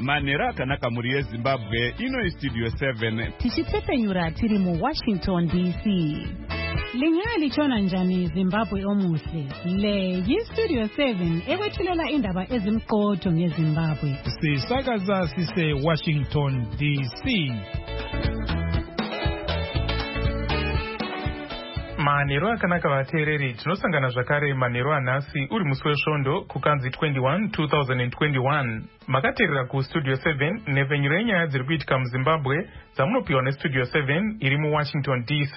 Manera Kanaka Murie Zimbabwe, ino Studio 7. Tichitsepenyura tiri mu Washington DC. Lingali chona njani Zimbabwe omuhle. Le yi Studio 7 ewethulela indaba ezimqotho ngeZimbabwe. Sisakaza sise Washington DC. Manero akanaka vateereri, tinosangana zvakare manero anhasi uri musi wesvondo kukanzi 21 2021. Makateerera kustudio 7 nepfenyuro yenyaya dziri kuitika muZimbabwe dzamunopiwa nestudio 7 iri muWashington DC.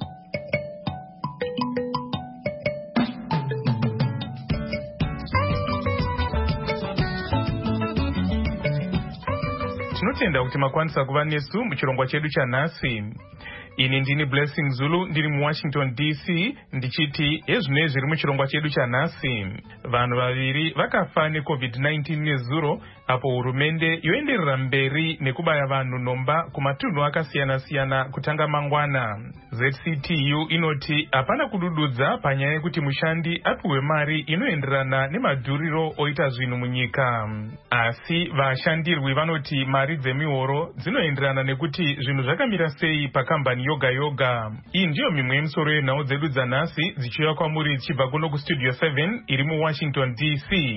Tinotenda kuti makwanisa kuva nesu muchirongwa chedu chanhasi. Ini ndini Blessing Zulu ndiri muWashington DC ndichiti ezvino zviri muchirongwa chedu chanhasi. Vanhu vaviri vakafa neCovid-19 nezuro apo hurumende yoenderera mberi nekubaya vanhu nomba kumatunhu akasiyana-siyana kutanga mangwana. ZCTU inoti hapana kudududza panyaya yekuti mushandi apiwe mari inoenderana nemadhuriro oita zvinhu munyika. Asi vashandirwi vanoti mari dzemihoro dzinoenderana nekuti zvinhu zvakamira sei pakambani yoga yoga. Iyi ndiyo mimwe yemisoro yenhau dzedu dzanhasi dzichiuya kwamuri dzichibva kuno kustudio 7 iri muWashington DC.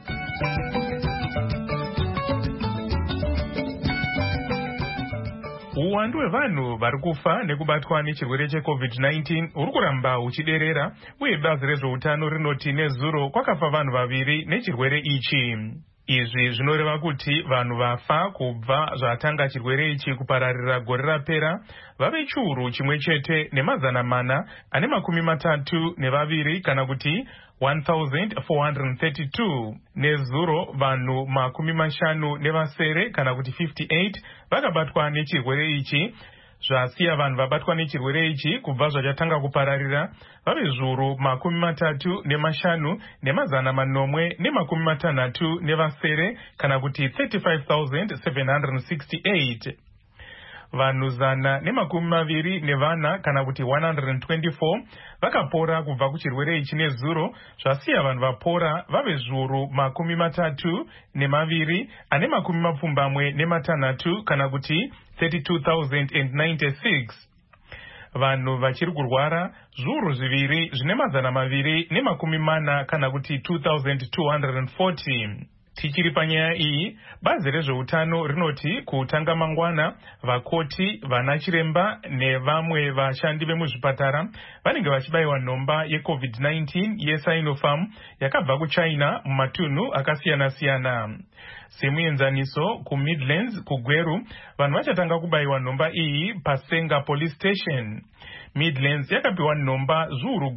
Uwandu hwevanhu vari kufa nekubatwa nechirwere cheCovid-19 uri kuramba huchiderera, uye bazi rezveutano rinoti nezuro kwakafa vanhu vaviri nechirwere ichi. Izvi zvinoreva kuti vanhu vafa kubva zvatanga chirwere ichi kupararira gore rapera vave chiuru chimwe chete ne32 kana kuti 1432. Nezuro vanhu 50 kana kuti 58 vakabatwa nechirwere ichi, zvasiya vanhu vabatwa nechirwere ichi kubva zvachatanga kupararira vave zviuru 35,960 kana kuti 35,768. Vanhu 124 kana kuti 124 vakapora kubva kuchirwere ichi nezuro, zvasiya vanhu vapora vave zviuru 32,6 kana kuti 32,096. Vanhu vachiri kurwara zviuru 2,240 kana kuti 2,240. Tichiri panyaya iyi, bazi rezveutano rinoti kutanga mangwana vakoti, vanachiremba nevamwe vashandi vemuzvipatara vanenge vachibayiwa nhomba yeCovid-19 yeSinopharm yakabva kuChina mumatunhu akasiyana-siyana. Semuenzaniso, kuMidlands kuGweru vanhu vachatanga kubayiwa nhomba iyi paSenga Police Station. Midlands yakapiwa nhomba zviuru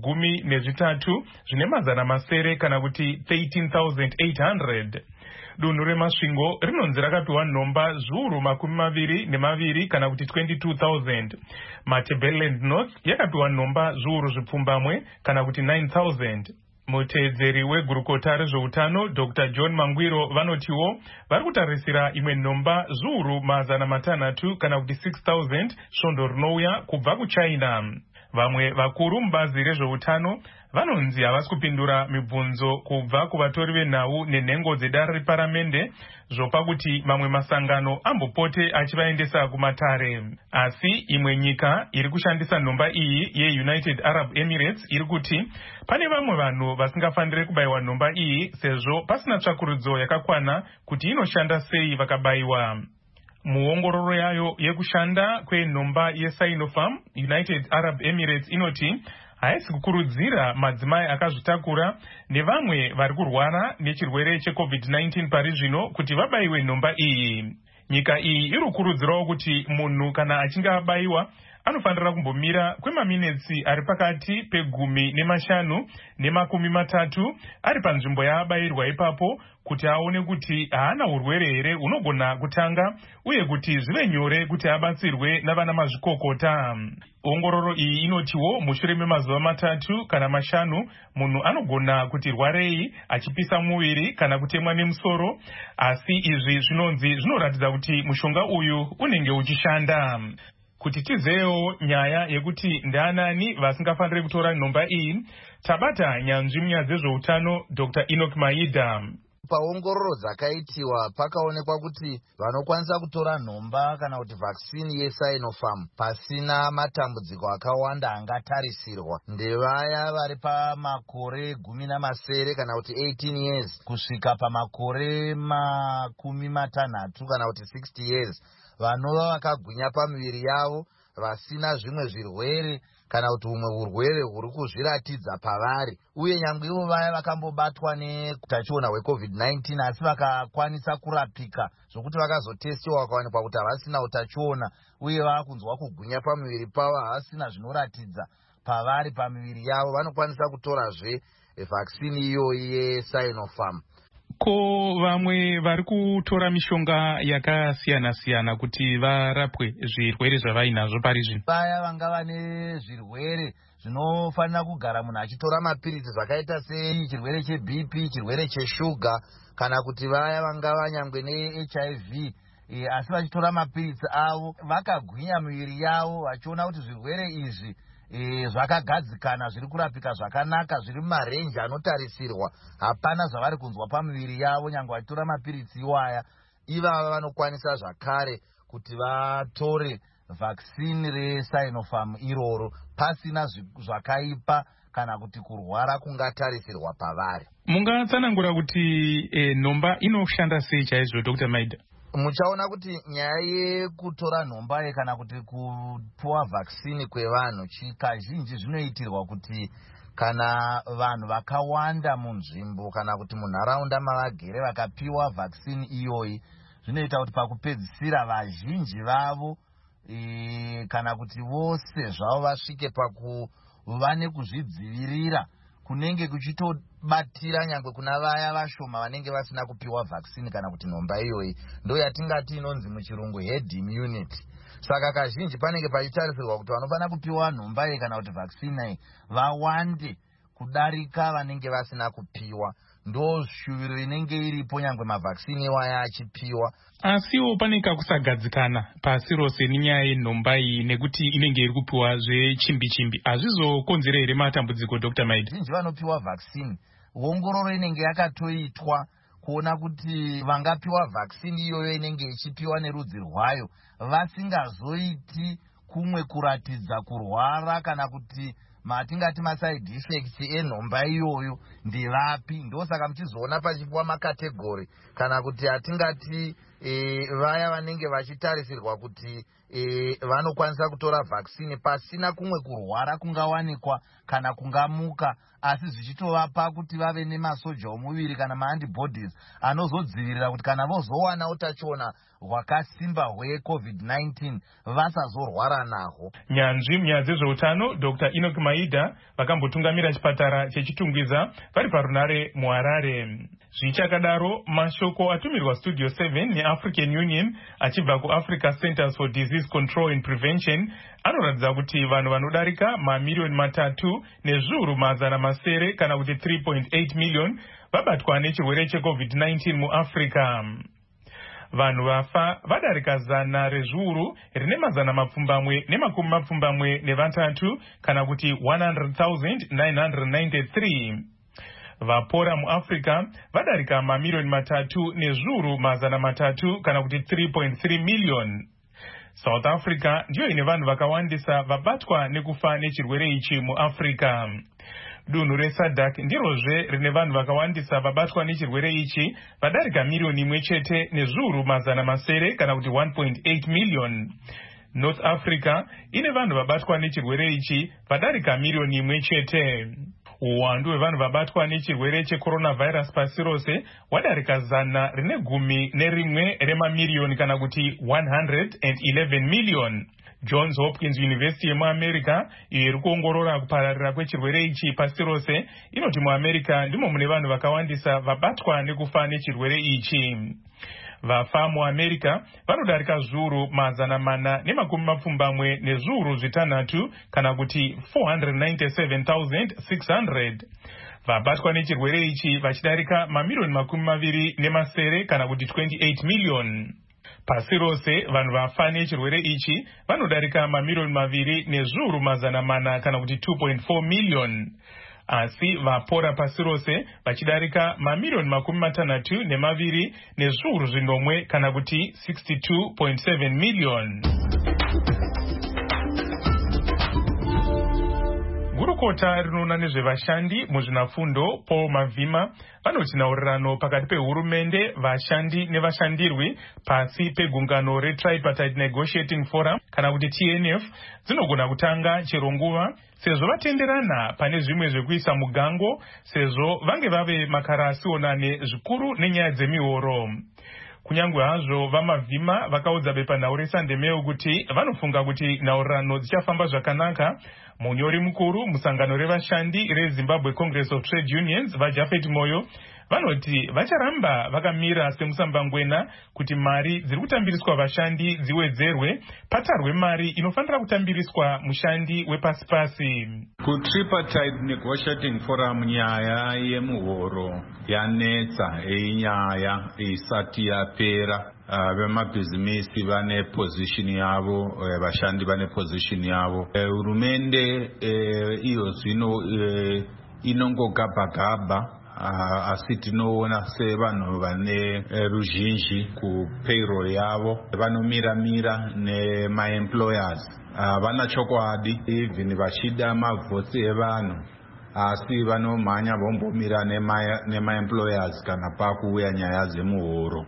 13,900 kana kuti 13,800. Dunhu reMasvingo rinonzi rakapiwa nhomba zviuru 22 kana kuti 22,000. Matabeleland North yakapiwa nhomba zviuru zvipfumbamwe kana kuti 9,000. Muteedzeri wegurukota rezveutano Dr. John Mangwiro vanotiwo vari kutarisira imwe nhomba zviuru 600 kana kuti 6,000 svondo rinouya kubva kuChina. Vamwe vakuru mubazi rezveutano vanonzi havasi kupindura mibvunzo kubva kuvatori venhau nenhengo dzedare reparamende zvopa kuti mamwe masangano ambopote achivaendesa kumatare. Asi imwe nyika iri kushandisa nhomba iyi yeUnited Arab Emirates iri kuti pane vamwe vanhu vasingafaniri kubayiwa nhomba iyi sezvo pasina tsvakurudzo yakakwana kuti inoshanda sei vakabayiwa. Muongororo yayo yekushanda kwenhomba yeSinopharm, United Arab Emirates inoti haisi kukurudzira madzimai akazvitakura nevamwe vari kurwara nechirwere cheCovid-19 pari zvino kuti vabayiwe nhomba iyi. Nyika iyi iri kukurudzirawo kuti munhu kana achinge abayiwa anofanira kumbomira kwemaminitsi ari pakati pe15 ne30 ari panzvimbo yaabayirwa ipapo kuti aone kuti haana urwere here hunogona kutanga uye kuti zvive nyore kuti abatsirwe navana mazvikokota. Ongororo iyi inotiwo mushure memazuva 3 kana 5 munhu anogona kuti rwarei achipisa muviri kana kutemwa nemusoro, asi izvi zvinonzi zvinoratidza kuti mushonga uyu unenge uchishanda. Kuti tizeyo nyaya yekuti ndaanani vasingafaniri kutora nhomba iyi, tabata nyanzvi munyaya dzezveutano Dr. Enoch Maida. Paongororo dzakaitiwa pakaonekwa kuti vanokwanisa kutora nhomba kana kuti vaccine yeSinopharm pasina matambudziko akawanda angatarisirwa ndevaya vari pamakore 17 kana kuti 18 years kusvika pamakore 60 kana kuti 60 years, vanova vakagwinya pamiviri yavo, vasina zvimwe zvirwere kana kuti humwe urwere huri kuzviratidza pavari, uye nyangwe ivo vaya vakambobatwa neutachiona hweCovid-19 asi vakakwanisa kurapika zvokuti vakazotestiwa vakawanikwa kuti havasina utachiona uye vakunzwa kugwinya pamiviri pavo, havasina zvinoratidza pavari pamiviri yavo, vanokwanisa kutorazve vaccine iyoyi yeSinopharm. Ko vamwe vari kutora mishonga yakasiyana-siyana kuti varapwe zvirwere zvavainazvo pari zvino? Vaya vanga vane zvirwere zvinofanira kugara munhu achitora mapiritsi zvakaita sechirwere cheBP, chirwere cheshuga, kana kuti vaya vanga vanyangwe neHIV asi vachitora mapiritsi avo vakagwinya miviri yavo, vachiona kuti zvirwere izvi zvakagadzikana, zviri kurapika zvakanaka, zviri mumarenji anotarisirwa, hapana zvavari kunzwa pamiviri yavo nyangwe vachitora mapiritsi iwaya, ivava vanokwanisa zvakare kuti vatore vaccine reSinopharm iroro pasina zvakaipa kana kuti kurwara kungatarisirwa pavari. Mungatsanangura kuti nhomba inoshanda sei chaizvo, Dr. Maida? Muchaona kuti nyaya yekutora nhomba kana kuti kupuwa vaccine kwevanhu kazhinji zvinoitirwa kuti kana vanhu vakawanda munzvimbo kana kuti munharaunda mavagere vakapiwa vaccine iyoyi, zvinoita kuti pakupedzisira vazhinji vavo kana kuti vose zvavo vasvike pakuva nekuzvidzivirira kunenge kuchitobatira nyangwe kuna vaya vashoma vanenge vasina kupiwa vaccine kana kuti nhomba iyoyi, ndo yatingati inonzi muchirungu herd immunity. Saka kazhinji panenge pachitarisirwa kuti vanofanira kupiwa nhomba iyi kana kuti vaccine iyi vawande kudarika vanenge vasina kupiwa, ndo shuviro inenge iripo nyangwe mavaccine iwaya achipiwa. Asiwo pane kakusagadzikana pasi rose nenyaya yenhomba iyi nekuti inenge iri kupiwa zvechimbi-chimbi. Hazvizokonzera here matambudziko, Dr. Maida? Vazhinji vanopiwa vaccine, ongororo inenge yakatoitwa kuona kuti vangapiwa vaccine iyoyo inenge ichipiwa nerudzi rwayo vasingazoiti kumwe kuratidza kurwara kana kuti matingati maside effects enhomba iyoyo ndevapi. Ndosaka muchizoona pachipiwa makategori kana kuti atingati vaya vanenge vachitarisirwa kuti vanokwanisa kutora vaccine pasina kumwe kurwara kungawanikwa kana kungamuka, asi zvichitovapa kuti vave nemasoja omuviri kana maantibodies anozodzivirira kuti kana vozowana utachiona hwakasimba hweCovid-19 vasazorwara nahwo. Nyanzvi munyaya dzezveutano Dr. Enoch Maida vakambotungamira chipatara chechitungwiza vari parunare muHarare. Zvichakadaro, mashoko atumirwa Studio 7 neAfrican Union achibva kuAfrica Centers for Disease Control and Prevention anoratidza kuti vanhu vanodarika mamiliyoni 3,700,000 kana kuti 3.8 million vabatwa nechirwere cheCovid-19 muAfrica. Vanhu vafa vadarika 100,923 kana kuti 100,993. Vapora muAfrica vadarika mamiliyoni 3,300,000 kana kuti 3.3 million. South Africa ndiyo ine vanhu vakawandisa vabatwa nekufa nechirwere ichi muAfrica. Dunhu reSADC ndirozve rine vanhu vakawandisa vabatwa nechirwere ichi vadarika miliyoni 1,700,000 kana kuti 1.8 million. North Africa ine vanhu vabatwa nechirwere ichi vadarika miliyoni 1. Uwandu hwevanhu vabatwa nechirwere checoronavirus pasi rose wadarika 111 remamiliyoni kana kuti 111 million. Johns Hopkins University yemuAmerica iyo iri kuongorora kupararira kwechirwere ichi pasi rose inoti muAmerica ndimo mune vanhu vakawandisa vabatwa nekufa nechirwere ichi. Vafa muAmerica vanodarika 4,460,000 kana kuti 497,600. Vabatwa nechirwere ichi vachidarika mamiliyoni 20,000 kana kuti 28 million. Pasi rose vanhu vafa nechirwere ichi vanodarika mamiliyoni 2,400,000 kana kuti 2.4 million. asi vapora pasi rose vachidarika mamirioni 62 nezviuru zvinomwe kana kuti 62.7 million. Gurukota rinoona nezvevashandi muzvinafundo Paul Mavhima vanoti nhaurirano pakati pehurumende, vashandi nevashandirwi pasi pegungano reTripartite Negotiating Forum kana kuti TNF dzinogona kutanga chero nguva sezvo vatenderana pane zvimwe zvekuisa mugango, sezvo vange vave makarasionane zvikuru nenyaya dzemihoro. Kunyangwe hazvo vaMavhima vakaudza bepanhau reSunday Mail kuti vanofunga kuti nhaurirano dzichafamba zvakanaka, munyori mukuru musangano revashandi reZimbabwe Congress of Trade Unions vaJafet Moyo vanoti vacharamba vakamira semusambangwena kuti mari dziri kutambiriswa vashandi dziwedzerwe, patarwe mari inofanira kutambiriswa mushandi wepasi-pasi. KuTripartite Negotiating Forum nyaya yemuhoro yanetsa, inyaya isati yapera. Vemabhizimisi vane position yavo, vashandi vane position yavo. Hurumende iyo zvino inongogabhagabha, asi tinoona sevanhu vane ruzhinji kupayroll yavo, vanomira nemaemployers. Vana chokwadi even vachida mavhotsi evanhu, asi vanomhanya vombomira nemaemployers kana pakuuya nyaya dzemuhoro.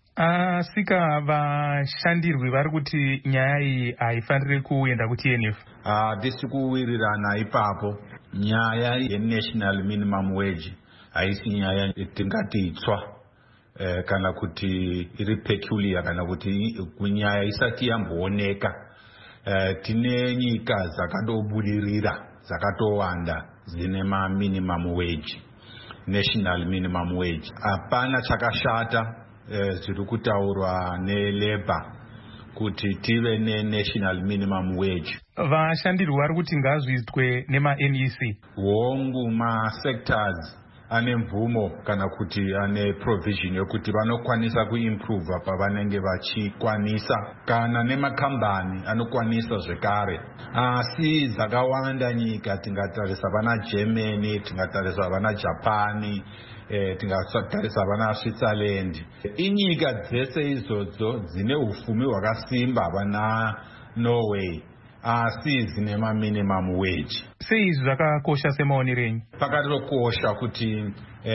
Sika vashandirwi vari kuti nyaya iyi haifaniri kuenda kuTNF. Tisi kuwirirana ipapo. Nyaya yenational minimum wage haisi nyaya tingati itsva kana kuti iri peculiar kana kuti kunyaya isati yambooneka. Tine nyika dzakadobudirira dzakatowanda dzine minimum wage, national minimum wage. Hapana chakashata zviri kutaurwa neLabour kuti tive nenational minimum wage. Vashandirwi vari kuti ngazviitwe nemaNEC. Hongu masectors ane mvumo kana kuti ane provision yokuti vanokwanisa kuimprove pavanenge vachikwanisa, kana nemakambani anokwanisa zvekare. Asi dzakawanda nyika, tingatarisa vana Germany, tingatarisa vana Japani, tingatarisa vana Switzerland. Inyika dzese izodzo dzine ufumi hwakasimba, vana Norway, asi dzine minimum wage. Sei izvi zvakakosha semaonero enyu? Pakatokosha kuti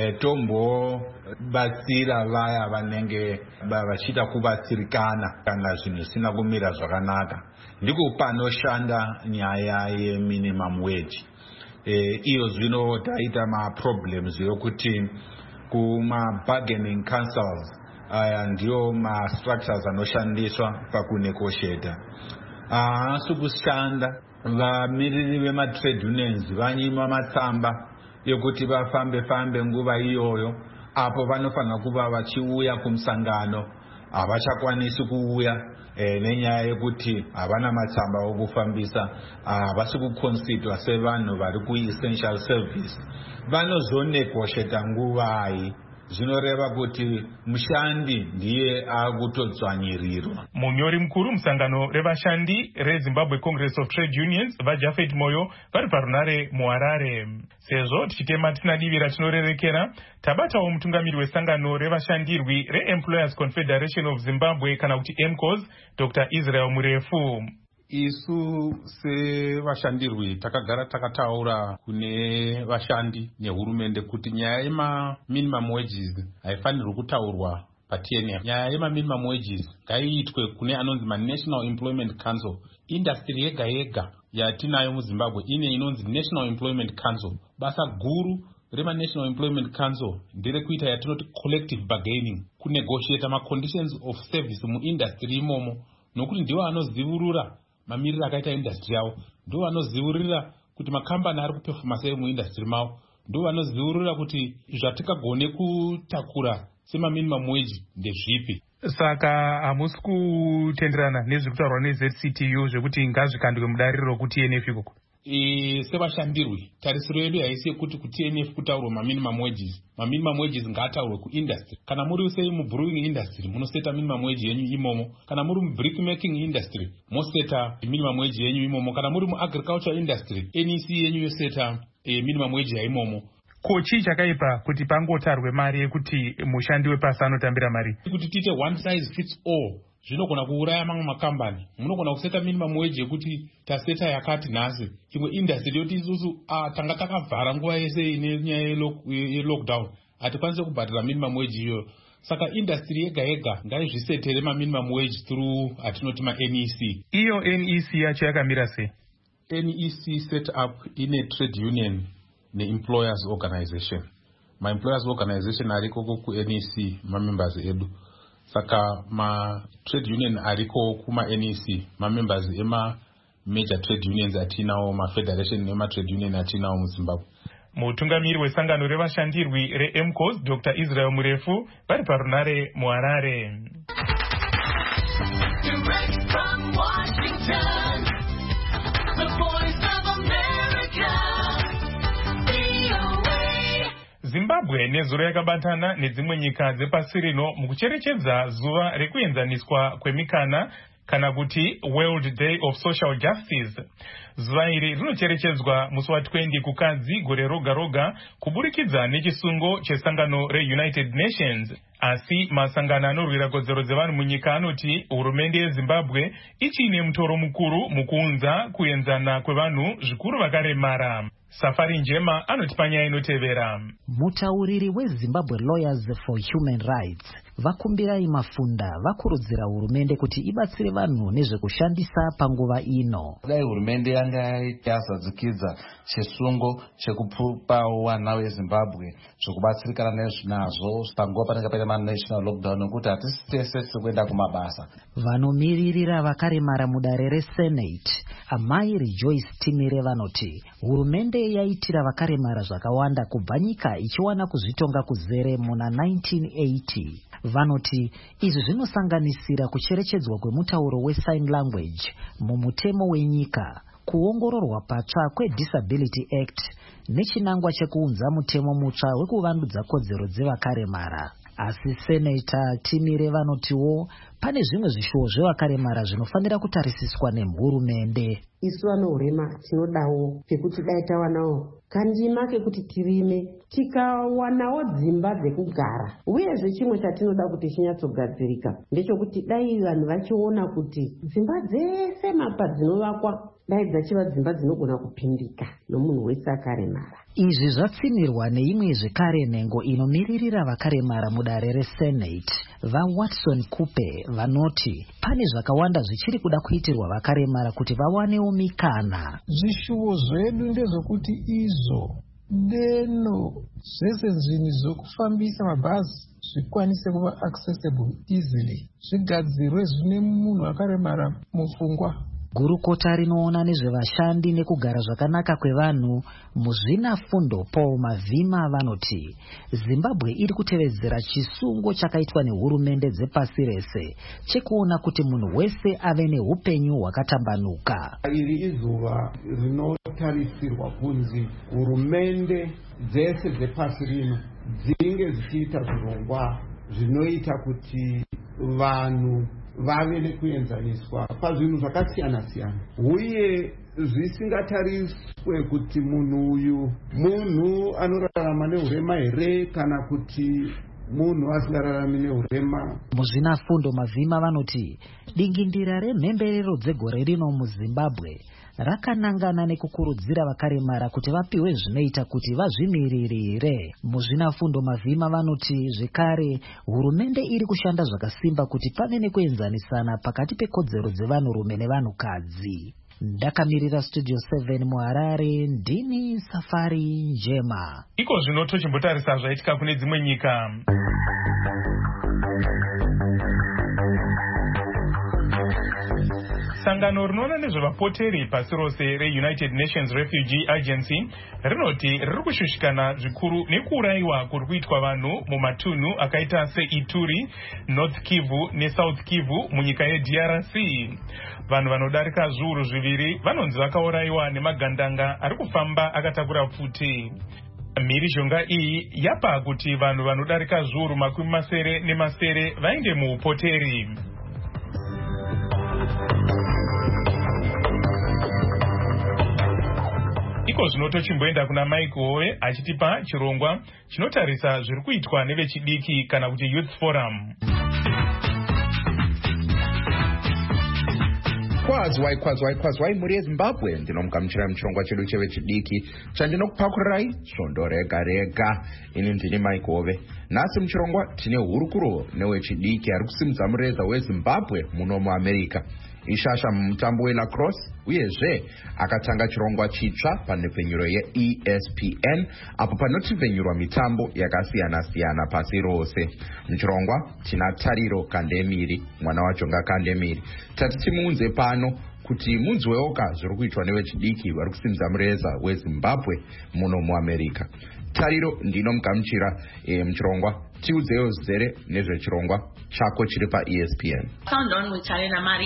tombobatsira vaya vanenge vachida kubatsirikana kana zvinhu zvisina kumira zvakanaka. Ndiko panoshanda nyaya yeminimum wage. Iyo zvino taita maproblems yokuti kuma-bargaining councils aya ndiyo ma-structures anoshandiswa pakunegotiata. Haasi kushanda. Vamiriri vematrade unions vanyima matsamba yokuti vafambe nguva iyoyo, apo vanofanira kuva vachiuya kumusangano havachakwanisi kuuya nenyaya yekuti havana matsamba okufambisa, havasi kuconsidwa sevanhu vari kuessential service. Vanozonegotiata nguvai, zvinoreva kuti mushandi ndiye akutodzvanyirirwa. Munyori mukuru musangano revashandi reZimbabwe Congress of Trade Unions vaJafet Moyo vari parunare muHarare. Sezvo tichitema tina divi ratinorerekera, tabatawo mutungamiri wesangano revashandirwi reEmployers Confederation of Zimbabwe kana kuti EMCOS, Dr. Israel Murefu. Isu sevashandirwi takagara takataura kune vashandi nehurumende kuti nyaya yemaminimum wages haifanirwi kutaurwa paTNF. Nyaya yemaminimum wages ngaiitwe kune anonzi maNational Employment Council. Industry yega yega yatinayo muZimbabwe ine inonzi National Employment Council. Basa guru remaNational Employment Council nderekuita yatinoti collective bargaining, kunegotiata maconditions of service muindustry imomo, nokuti ndiwo anozivurura mamiriro akaita industry yavo, ndo vanoziurira kuti makambani ari kupefoma sei muindustry mavo, ndo vanoziurira kuti zvatingagone kutakura semaminimum wage ndezvipi. Saka hamusi kutenderana nezviri kutaurwa neZCTU zvekuti ngazvikandwe mudariro kuTNF ikoko? Sevashandirwi tarisiro yedu haisi yekuti kuTNF kutaurwa maminimum wages. Maminimum wages ngaataurwe kuindustry. Kana muri sei mubrewing industry munoseta minimum wage yenyu imomo. Kana muri mubrick making industry moseta minimum wage yenyu imomo. Kana muri muagriculture industry NEC yenyu yoseta minimum wage yaimomo. Kochi chakaipa kuti pangotarwe mari yekuti mushandi wepasi anotambira mari? Kuti tiite one size fits all zvinogona kuuraya mamwe makambani. Munogona kuseta minimum wage yekuti taseta yakati nhasi. Chimwe industry yoti isusu tanga takavhara nguva yese ine nyaya yelockdown. Hatikwanise kubhadhara minimum wage iyoyo. Saka industry yega yega ngaizvisetere minimum wage through atinoti NEC. Iyo NEC yacho yakamira sei? NEC set up in a trade union ne-employers organization. Ma-employers organization ariko ku NEC ma-members edu. Saka ma-trade union ariko kuma NEC ma-members ema-major trade unions atinawo, ma-federation ema-trade union atinawo muZimbabwe. Mutungamiri wesangano revashandirwi re-MCOS Dr. Israel Murefu vari parunare muHarare. Direct from Washington, the voice of America, VOA. Zimbabwe nezuro yakabatana nedzimwe nyika dzepasi rino mukucherechedza zuva rekuenzaniswa kwemikana kana kuti World Day of Social Justice. Zuva iri rinocherechedzwa musi wa20 kukadzi gore roga roga kuburikidza nechisungo chesangano reUnited Nations. Asi masangano anorwira kodzero dzevanhu munyika anoti hurumende yeZimbabwe ichine mutoro mukuru mukuunza kuenzana kwevanhu zvikuru vakaremara. Safari Njema anoti panyaya inotevera. Mutauriri weZimbabwe Lawyers for Human Rights vakumbirai Mafunda vakurudzira hurumende kuti ibatsire vanhu nezvekushandisa panguva ino. Dai hurumende yanga yazadzikidza chisungo chekupawo vana veZimbabwe zvekubatsirikana nezvinazvo panguva panenge paita national lockdown nokuti hatisi tese kuenda kumabasa. Vanomiririra vakaremara mudare reSenate Amai Rejoice Timire vanoti hurumende yaitira vakaremara zvakawanda kubva nyika ichiwana kuzvitonga kuzere muna 1980. Vanoti izvi zvinosanganisira kucherechedzwa kwemutauro wesign language mumutemo wenyika, kuongororwa patsva kweDisability Act nechinangwa chekuunza mutemo mutsva wekuvandudza kodzero dzevakaremara. Asi Senator Timire vanotiwo pane zvimwe zvishuwo zvevakaremara zvinofanira kutarisiswa nehurumende. Isu vanohurema tinodawo pekuti dai tawanawo kandima kekuti tirime tikawanawo dzimba dzekugara. Uyezve chimwe chatinoda kuti chinyatsogadzirika ndechekuti dai vanhu vachiona kuti dzimba dzese mapa dzinovakwa dai dzachiva dzimba dzinogona kupindika nomunhu wese akaremara. Izvi zvatsimirwa neimwe zvekare nhengo inomiririra vakaremara mudare reSenate vaWatson Kupe vanoti pane zvakawanda zvichiri kuda kuitirwa vakaremara kuti vawanewo mikana. Zvishuwo zvedu ndezvokuti izo deno zvese zvinhu zvokufambisa mabhazi zvikwanise kuva accessible easily, zvigadzirwe zvine munhu akaremara mupfungwa. Gurukota rinoona nezvevashandi nekugara zvakanaka kwevanhu muzvina fundo Paul Mavhima vanoti Zimbabwe iri kutevedzera chisungo chakaitwa nehurumende dzepasi rese chekuona kuti munhu wese ave neupenyu hwakatambanuka. Iri izuva rinotarisirwa kunzi hurumende dzese dzepasi rino dzinge dzichiita zvirongwa zvinoita kuti vanhu vave nekuenzaniswa pazvinhu zvakasiyana siyana, uye zvisingatariswe kuti munhu uyu munhu anorarama nehurema here kana kuti munhu asingararami nehurema. Muzvina fundo Mavhima vanoti dingindira remhemberero dzegore rino muZimbabwe rakanangana nekukurudzira vakaremara kuti vapiwe zvinoita kuti vazvimiririre. Muzvina fundo Mavhima vanoti zvekare hurumende iri kushanda zvakasimba kuti pave nekuenzanisana pakati pekodzero dzevanhurume nevanhukadzi. Ndakamirira Studio 7 muHarare, ndini Safari Njema. Iko zvino tochimbotarisa zvaitika kune dzimwe nyika. Sangano rinoona nezvevapoteri pasi rose reUnited Nations Refugee Agency rinoti riri kushushikana zvikuru nekuurayiwa kuri kuitwa vanhu mumatunhu akaita seIturi, North Kivu neSouth Kivu munyika yeDRC. Vanhu vanodarika zviuru zviviri vanonzi vakaurayiwa nemagandanga ari kufamba akatakura pfuti. Mhirizhonga iyi yapa kuti vanhu vanodarika zviuru makumi masere nemasere vainde muupoteri. iko zvino tochimboenda kuna Mike Howe achitipa chirongwa chinotarisa zviri kuitwa nevechidiki kana kuti Youth Forum. Kwazwai muri yeZimbabwe, ndinomugamuchira muchirongwa chedu chevechidiki chandinokupakurirai svondo rega rega. Ini ndini Mike Howe. Nhasi muchirongwa tine hurukuro newechidiki ari kusimudza mureza weZimbabwe muno muAmerica. Ishasha mumutambo welacrosse uyezve akatanga chirongwa chitsva panhepfenyuro yeESPN apo panotivhenyurwa mitambo yakasiyana-siyana pasi rose. Muchirongwa tina Tariro Kandemiri, mwana waJonga Kandemiri. Tati timuunze pano kuti munzwewoka zviri kuitwa nevechidiki vari kusimudza mureza weZimbabwe muno muAmerica. Tariro, ndinomugamuchira muchirongwa. Tiudzewo zere nezvechirongwa chako chiri paESPN. Found on with Tarina Mari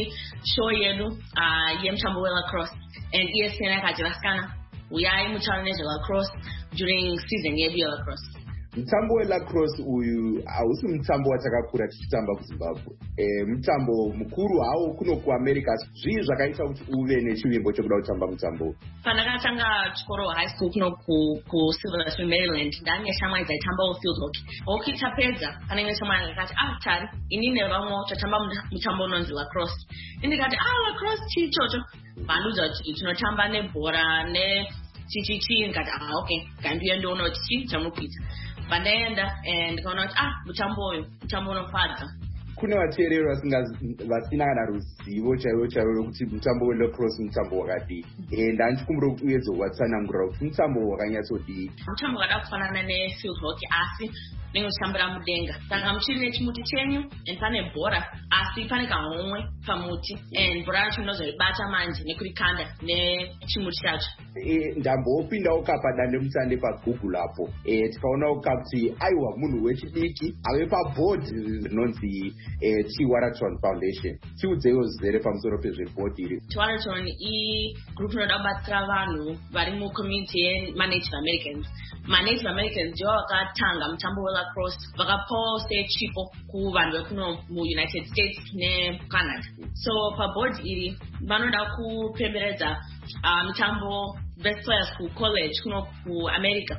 show yedu yemutambo welacrosse and ESPN akativasikana uyai mutauro nezvelacrosse during season yedu yelacrosse. Mutambo welacrosse uyu hausi mutambo watakakura tichitamba kuZimbabwe. Mutambo mukuru hawo kuno kuAmerica. Zvii zvakaita kuti uve nechivimbo chekuda kutamba mutambo? Pandakatanga chikoro high school kuno kuSilver Spring Maryland, ndane shamwari dzaitambawo field hockey. Hockey tapedza panenge shamwari akati Tari, inini nevamwe tatamba mutambo unonzi lacrosse. Ndikati lacrosse chichocho. Vanduudza kuti tinotamba nebhora nechichichi. Ndikati okay, gandiuya ndioona kuti chii chamukuita. Pandaenda ndikaona kuti mutambo unofadza. Kune vateereri vasina kana ruzivo chaivo rokuti mutambo welacrosse mutambo wakadii. Ndandichikumbira kuti uedze kuvatsanangurira kuti mutambo wakanyatsodii. Mutambo wakada kufanana nefield hockey asi nenge uchitambira mudenga. Saka muchiri nechimuti chenyu pane bhora asi pane kahomwe pamuti bhora racho munozoibata manje nekurikanda nechimuti chacho. Ndambopindawo padandemutande paGoogle apo tikaonawo kuti aiwa munhu wechidiki ave pabhodhi rinonzi Tiwaraton Foundation. Tiudzewo zere pamusoro pezvebhodhi iri. Tiwaraton igroup inoda kubatsira vanhu vari mucommunity yemaNative Americans. MaNative Americans ndivo vakatanga mutambo welacrosse, vakapawo sechipo kuvanhu vekuno muUnited States neCanada. So pabhodhi iri vanoda kupemberedza mitambo best players kucollege kuno kuAmerica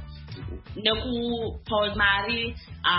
nekupawo mari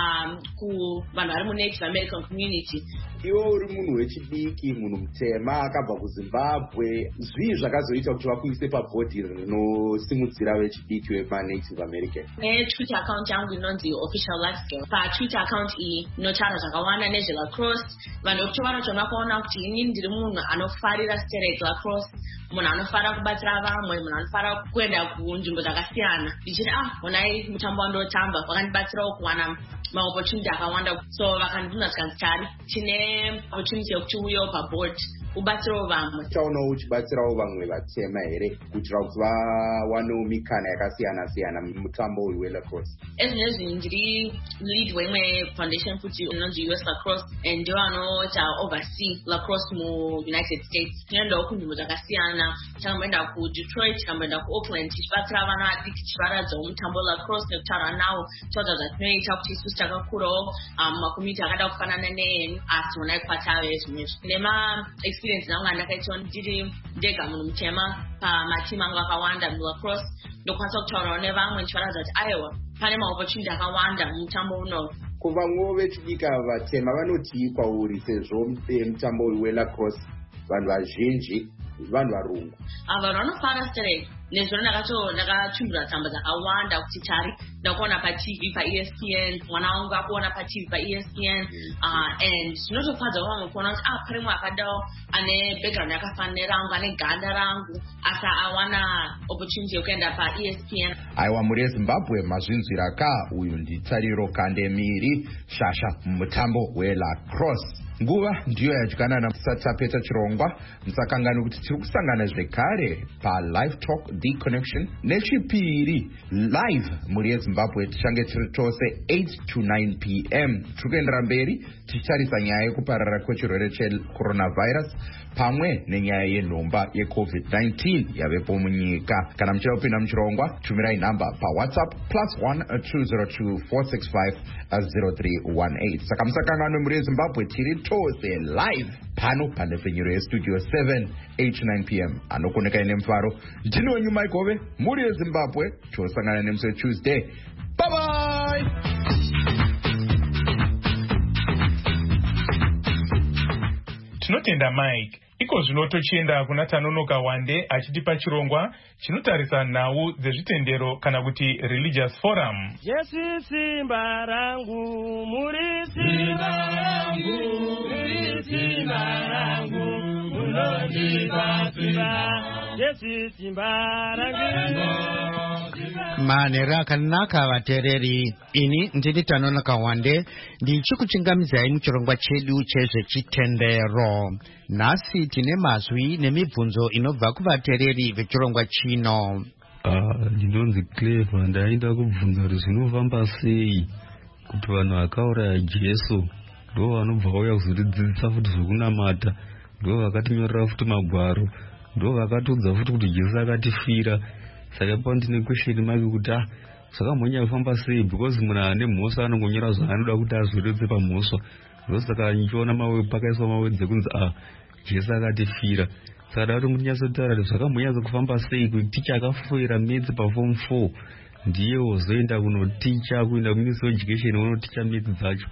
kuvanhu vari muNative American community. Iwe uri munhu wechidiki, munhu mutema akabva kuZimbabwe, zvii zvakazoita kuti vakuise pabhodhi rinosimudzira vechidiki vemaNative American? Twitter account yangu inonzi Official Life Skill. PaTwitter account iyi inotaura zvakawanda nezvelacrosse. Vanhu vekuTiwaraton vakaona kuti inini ndiri munhu anofarira sterect lacrosse, munhu anofarira kubatsira vamwe, munhu anofarira kuenda kunzvimbo dzakasiyana. Ndichiti onai mutambo wandotamba wakandibatsirawo kuwana maopportunity akawanda. So vakandibvunza zikanzi Tari, tine opportunity yekuti uyewo pabhodhi ubatsirawo vamwe. Uchaonawo uchibatsirawo vamwe vatema here kuitira kuti vawanewo mikana yakasiyana-siyana mutambo uyu welacrosse? Ezvinezvi ndiri lead weimwe foundation futi inonzi US Lacrosse and ndivo vanoita oversee lacrosse muUnited States. Tinoendawo kunzvimbo dzakasiyana, takamboenda kuDetroit, takamboenda kuOakland tichibatsira vana vadiki tichivaradzawo mutambo welacrosse nekutaura navo tichivaudza zvatinoita kuti isusu takakurawo mumakommunity akada kufanana neyenu asi onai kwatave zvinezvi. Experience nangu andakaitawo ndiri ndega munhu mutema pamatimu angu akawanda mulacrosse, ndokwanisa kutaurawo nevamwe ndichivaradza kuti aiwa pane maopportunity akawanda mumutambo unowu. Kuvamwewo vechidiki vatema vanotii kwauri sezvo mutambo welacrosse vanhu vazhinji vanhu varungu? Vanhu vanofara sterect. Nezvino ndakachundura tsamba dzakawanda kuti Tari ndakuona paTV paESPN, mwana wangu akuona paTV paESPN and zvinotofadza vamwe kuona kuti pane mumwe akadawo ane background yakafanira rangu, ane ganda rangu asa awana opportunity yekuenda paESPN. Aiwa, muri yeZimbabwe mazvinzwira ka, uyu ndiTariro Kandemiri, shasha mutambo welacrosse. Nguva ndiyo yadyanana. Tisati tapeta chirongwa musakangani kuti tiri kusangana zvekare paLive Talk The Connection nechipiri live muri yeZimbabwe. Tichange tiri tose 8 to 9 p.m. tiri kuendera mberi tichitarisa nyaya yekuparara kwechirwere checoronavirus pamwe nenyaya yenhomba yeCovid-19 yavepo munyika. Kana muchida kupinda muchirongwa, tumirai nhamba paWhatsApp +1 202 465 0318. Saka musakangani muri yeZimbabwe tiri tose live pano panefenyero yestudio 7 h9 p.m. anokoneka ine mfaro. Ndini wenyu Mike Ove, muri yeZimbabwe. Chosangana nemusi Tuesday. Bye bye. Tinotenda Mike. Iko zvino tochienda kuna Tanonoka Wande achitipa chirongwa chinotarisa nhau dzezvitendero kana kuti religious forum. Jesu simba rangu, muri simba rangu, muri simba rangu, munondibatsira. Jesu simba rangu. Manera akanaka vatereri, ini ndini Tanonoka Wande ndichikuchingamidzai muchirongwa chedu chezvechitendero. Nhasi tine mazwi nemibvunzo inobva kuvatereri vechirongwa chino. Ndinonzi Clever, ndaida kubvunza kuti zvinofamba sei kuti vanhu vakauraya Jesu ndo vanobva vauya kuzotidzidzisa futi zvokunamata, ndo vakatinyorera futi magwaro, ndo vakatiudza futi kuti Jesu akatifira. Saka pa ndine question mark kuti zvakambonya kufamba sei, because munhu ane mhosva anongonyora zvaanoda kuti azoredze pamhosva. Ndosaka nichiona pakaiswa mawedzi kunzi Jesu akatifira. Saka kuti munyatsotaura kuti zvakambonyatso kufamba sei kuti ticha akafoira midzi paform 4 ndiye wozoenda kunoticha kuenda kuministry of education unoticha midzi dzacho.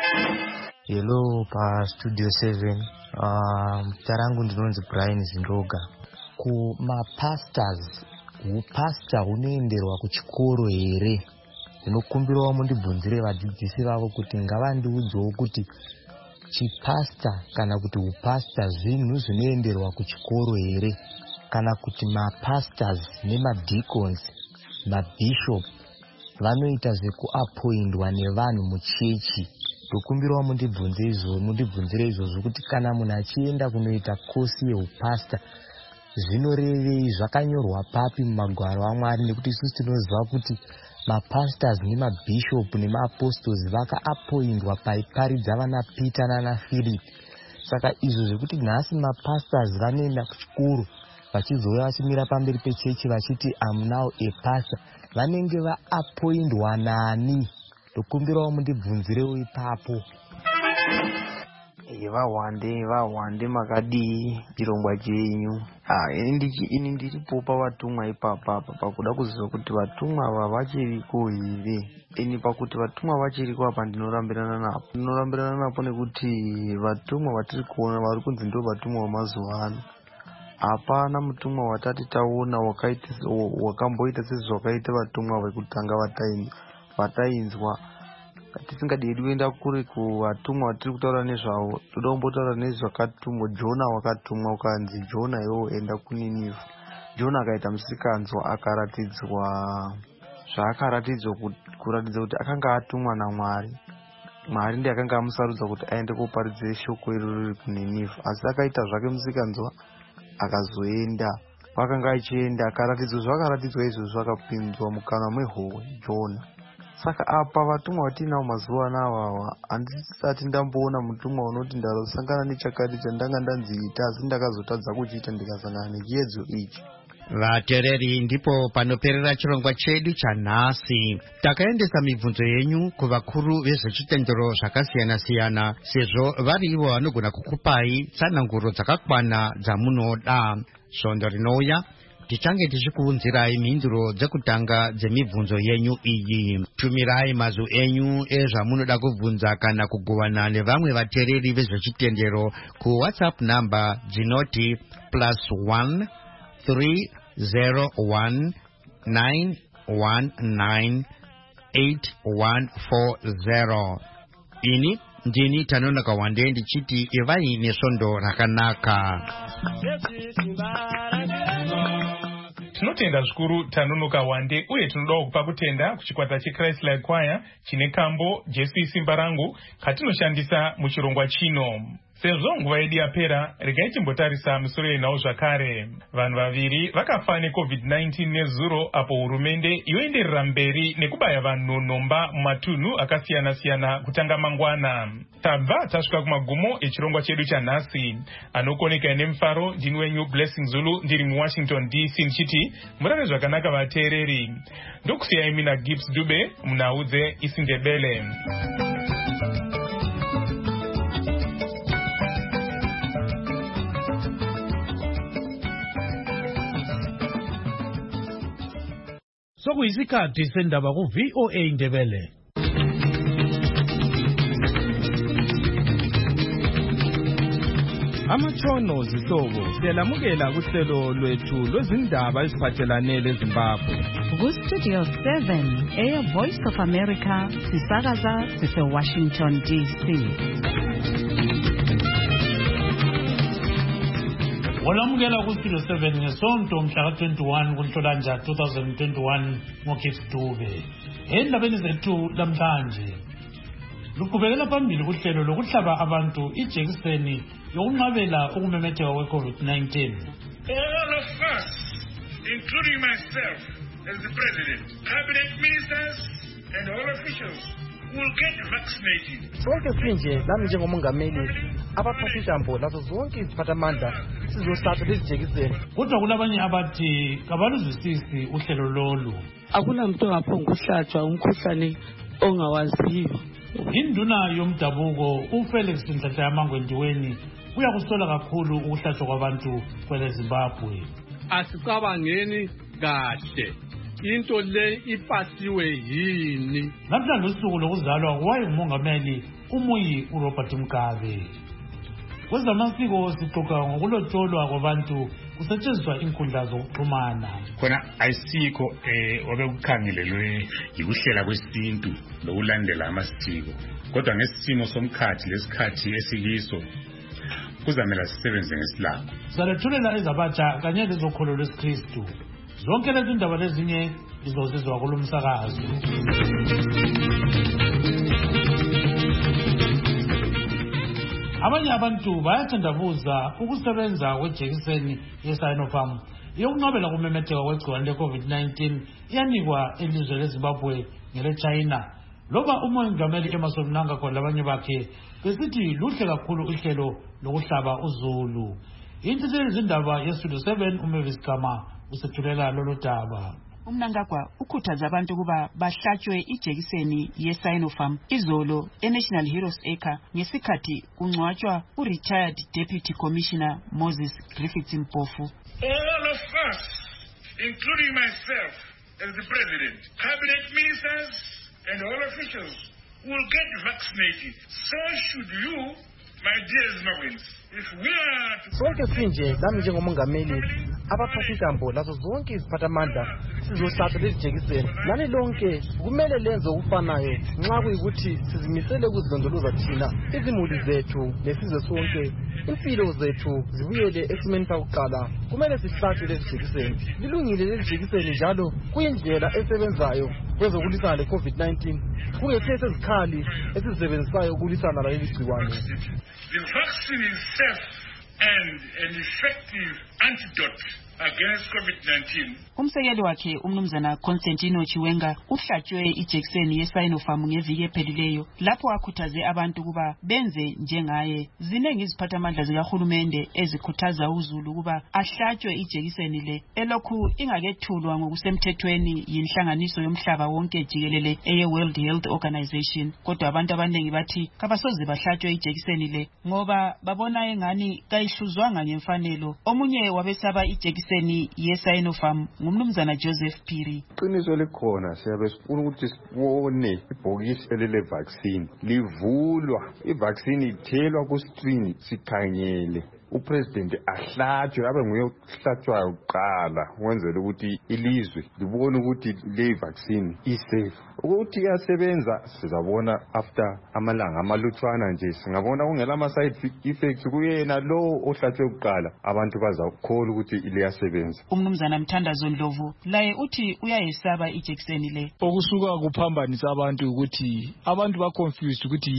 Hello pa studio 7. Tarangu ndinonzi Brian Zindoga. Kumapastors, upasta hunoenderwa kuchikoro here? Ndinokumbirawo mundibvunzire vadzidzisi vavo kuti ngavandiudzewo kuti chipasta kana kuti upasta zvinhu zvinoenderwa kuchikoro here, kana kuti mapastors nemadicons, mabishop vanoita zvekuapoindwa nevanhu muchechi. Ndokumbirawo mundibvunzire izvozvo kuti kana munhu achienda kunoita kosi yeupasta zvinorevei, zvakanyorwa papi mumagwaro aMwari, nekuti isusu tinoziva kuti mapastors nemabishop nemaapostles vakaapoindwa paiparidza vana Peter nana Philip. Saka izvo zvekuti nhasi mapastors vanoenda kuchikoro vachizouya vachimira pamberi pechechi vachiti am now a pastor, vanenge vaapoindwa nani? Ndokumbirawo mundibvunzirewo ipapo. Vahwande makadii chirongwa chenyu. Ini ndiripo pavatumwa ipapa pakuda kuziva kuti vatumwa ava vachiriko here. Ini pakuti vatumwa vachiriko apa ndinorambirana napo nekuti vatumwa vatiri kuona vari kunzi ndo vatumwa vamazuva ano. Hapana mutumwa watati taona wakamboita sezvakaita vatumwa vekutanga vatainzwa. Tisingadiri kuenda kure kuvatumwa vatiri kutaura nezvavo, toda kumbotaura nezvakatumwa. Jona wakatumwa ukanzi Jona iwo enda kuNinevhe. Jona akaita musikanzwa akaratidzwa zvaakaratidzwa kuratidza kuti akanga atumwa naMwari. Mwari ndiye akanga amusarudza kuti aende koparidza shoko iroro riri kuNinevhe, asi akaita zvake musikanzwa akazoenda. Pakanga achienda akaratidzwa zvakaratidzwa izvozvo akapinzwa mukanwa mehowe Jona. Saka apa vatumwa vatinavo mazuva anawawa handisati ndamboona mutumwa unoti ndarosangana nechakati chandanga ndanziita asi ndakazotadza kuchiita ndikasangana nechiedzo ichi. Vatereri, ndipo panoperera chirongwa chedu chanhasi. Takaendesa mibvunzo yenyu kuvakuru vezvechitendero zvakasiyana-siyana, sezvo vari ivo vanogona kukupai tsananguro dzakakwana dzamunoda. Svondo rinouya tichange tichikuunzirai mhinduro dzekutanga dzemibvunzo yenyu iyi. Tumirai mazwi enyu ezvamunoda kubvunza kana kugovana nevamwe vatereri vezvechitendero kuWhatsApp namba dzinoti +1 301 919 8140. Ini ndini Tanonoka Wande ndichiti ivai nesvondo rakanaka. Tinotenda zvikuru Tanonoka Wande, uye tinoda kupa kutenda kuchikwata cheChrist Like Choir chine kambo Jesu simba rangu katinoshandisa muchirongwa chino. Sezvo nguva yedu yapera, regai timbotarisa musoro yenhau zvakare. Vanhu vaviri vakafa neCovid-19 nezuro apo hurumende yoenderera mberi nekubaya vanhu nhomba mumatunhu akasiyana-siyana kutanga mangwana. Tabva tasvika kumagumo echirongwa chedu chanhasi. Anokoneka nemufaro ndini wenyu Blessing Zulu ndiri muWashington DC ndichiti murave zvakanaka vateereri. Ndokusiyai mina Gibbs Dube munhau dzeIsindebele. sokuyisikhathi sendaba ku-VOA Indebele. Amatshono zihlobo siyalamukela kuhlelo lwethu lwezindaba eziphathelane leZimbabwe. Ku-Studio 7 Air Voice of America sisakaza sise-Washington DC. Walamukela ku-Studio 7 ngesonto mhla ka-21 kuNhlolanja 2021 ngoKeith Dube. Endabeni zethu namhlanje luqhubekela phambili kuhlelo lokuhlaba abantu ijekiseni yokunqabela ukumemetheka kwe-COVID-19. All of us, including myself as the president, cabinet ministers and all officials will get vaccinated. Sonke sinje nami njengomongameli abaphathishambo lazo zonke iziphathamandla sizosatha lezi jekiseni. Kodwa kulabanye abathi kabaluzwisisi uhlelo lolu. Akunamuntu ongaphonga ukuhlatshwa umkhuhlane ongawaziyo. Induna yomdabuko uFelix Nhlanhla-Mangwendiweni uyakusola kakhulu ukuhlatshwa kwabantu kweleZimbabwe. Asicabangeni kahle into le ipasiwe yini. Namhlanje usuku lokuzalwa kwayengumongameli uMuyi uRobert Mugabe. Kwezamasiko sixoxa ngokulotsholwa kwabantu kusetshenziswa inkundla zokuxhumana. Khona ayisikho obekukhangelelwe yikuhlela kwesintu lokulandela amasiko. Kodwa ngesimo somkhathi lesikhathi esikiso kuzamela sisebenze ngesilapho. Salethulela ezabatsha kanye lezokholo lwesikristu. Zonke lezi ndaba lezinye izozizwa kulo msakazo. Abanye abantu bayathandabuza ukusebenza kwejekiseni ye-Sinopharm yokunqabela kumemetheka kwegciwane le-COVID-19 iyanikwa elizwe leZimbabwe ngele-China. Loba umongameli Emmerson Mnangagwa labanye bakhe besithi luhle kakhulu uhlelo lokuhlaba uzulu. Inhlelo zindaba yeStudio 7 uMavis Gama usethulela lolu daba. Mnangagwa ukhuthaza abantu kuba bahlatshwe ijekiseni ye-Sinopharm izolo e-National Heroes Acre ngesikhathi kungcwatshwa u-retired Deputy Commissioner Moses Griffiths Mpofu. All of us, including myself as the president, cabinet ministers and all officials will get vaccinated. So should you, my dear Zimbabweans. Sonke sinje nami njengomongameli abaphathishambo lazo zonke iziphathamandla sizosatha lezi jekiseni. Nani lonke kumele lenze ukufanayo nxa kuyikuthi sizimisele ukuzilondoloza thina, izimuli zethu lesizwe sonke, impilo zethu zibuyele esimeni sakuqala. Kumele sihlatshwe lezi jekiseni. Lilungile lezi jekiseni njalo kuyindlela esebenzayo kwezokulwisana le-COVID-19. Kungethe sezikhali esizisebenzisayo ukulwisana laleli gciwane. The vaccine is safe and an effective antidote against COVID-19. Umsekeli wakhe umnumzana Constantino Chiwenga uhlatshwe ijekiseni ye-Sinopharm ngeviki ephelileyo lapho akhuthaze abantu kuba benze njengaye. Zinengi iziphathamandla zikahulumende ezikhuthaza uZulu kuba ahlatshwe ijekiseni le elokhu ingakethulwa ngokusemthethweni yinhlanganiso yomhlaba wonke jikelele eye-World Health Organization. Kodwa abantu abaningi bathi kabasoze bahlatshwe ijekiseni le ngoba babona engani kayihluzwanga ngemfanelo. Omunye wabesaba ijekiseni ye-Sinopharm ngumnumzana Joseph Phiri. Iqiniso likhona siyabe sifuna ukuthi sibone ibhokisi elile vaccine livulwa, ivaccine ithelwa ku screen sikhangele. Upresident ahlatshwe abe nguye ohlatshwayo kuqala wenzela ukuthi ilizwe libone ukuthi le vaccine isafe. Ukuthi iyasebenza sizabona after amalanga amalutshwana nje, singabona kungela ama side effects kuyena lo ohlatshwe kuqala, abantu bazakholwa ukuthi iyasebenza. Umnumzana Mthandazo Ndlovu laye uthi uyayesaba ijekiseni le. Okusuka kuphambanisa abantu ukuthi abantu ba confused ukuthi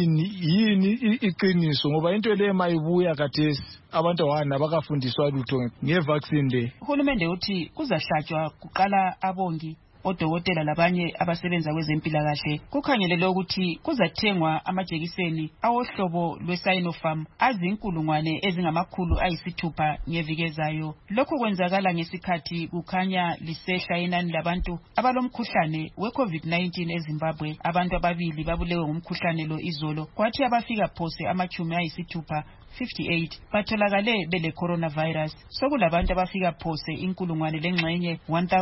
yini iqiniso ngoba into le mayibuya kathesi abantu awana bakafundiswa lutho ngevaccine le. Uhulumende uthi kuzahlatshwa kuqala abongi, odokotela labanye abasebenza kwezempilakahle. Kukhangelelwe ukuthi kuzathengwa amajekiseni awohlobo lwe-Sinopharm azinkulungwane ezingama600 ngeviki ezayo. Lokhu kwenzakala ngesikhathi kukhanya lisehla inani labantu abalomkhuhlane we-COVID-19 eZimbabwe. Abantu ababili babulewe ngumkhuhlane lo izolo, kwathi abafika phose 60 58 batholakale bele coronavirus. Sokulabantu abafika phose inkulungwane lengxenye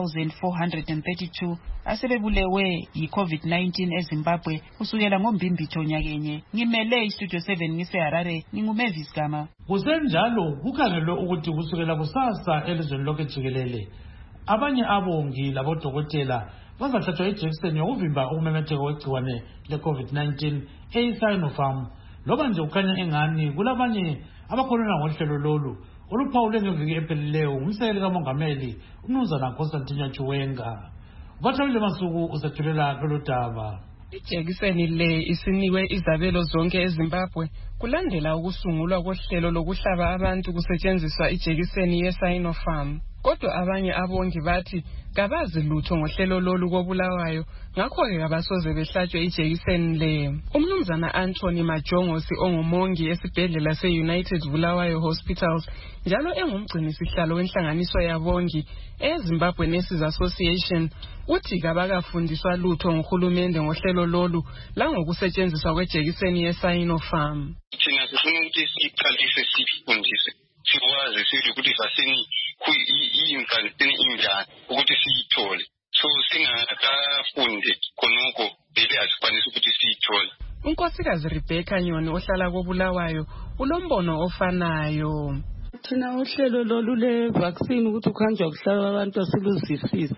1432 asebebulewe yi-COVID-19 eZimbabwe kusukela ngoMbimbitho nyakenye. Ngimele iStudio 7 ngiseHarare, nginguMavis Gama. Kusenjalo kukhangelwe ukuthi kusukela kusasa elizweni lonke jikelele abanye abongi labodokotela bazahlatshwa ijekiseni yokuvimba ukumemetheka kwegciwane le-COVID-19 eSinopharm. Loba nje kukhanya engani kulabanye abakholelwa ngohlelo lolu oluphawulwe ngeviki ephelileyo ngumsekeli kamongameli uMnumzana Constantine Chiwenga. Bathabile Masuku usethulela lolu daba. Ijekiseni le isinikwe izabelo zonke eZimbabwe kulandela ukusungulwa kohlelo lokuhlaba abantu kusetshenziswa ijekiseni yeSinopharm. Kodwa abanye abongi bathi kabazi lutho ngohlelo lolu kobulawayo, ngakho-ke kabasoze behlatshwe ijekiseni le. Umnumzana Anthony Majongosi ongumongi esibhedlela se-United Bulawayo Hospitals njalo engumgcinisihlalo wenhlanganiso yabongi eZimbabwe Nurses Association uthi kabakafundiswa lutho nguhulumende ngohlelo lolu langokusetshenziswa kwejekiseni yeSinopharm. Thina sifuna ukuthi siqalise sifundise sikwazi sithi ukuthi vaccine iyimvaccine injani ukuthi siyithole. So singakafundi khonoko bebe asikwanisa ukuthi siyithole. uNkosikazi Rebecca Nyoni ohlala kobulawayo ulombono ofanayo. Thina uhlelo lolu le-vaccine ukuthi ukhanjwa kuhlaba abantu asiluzwisisi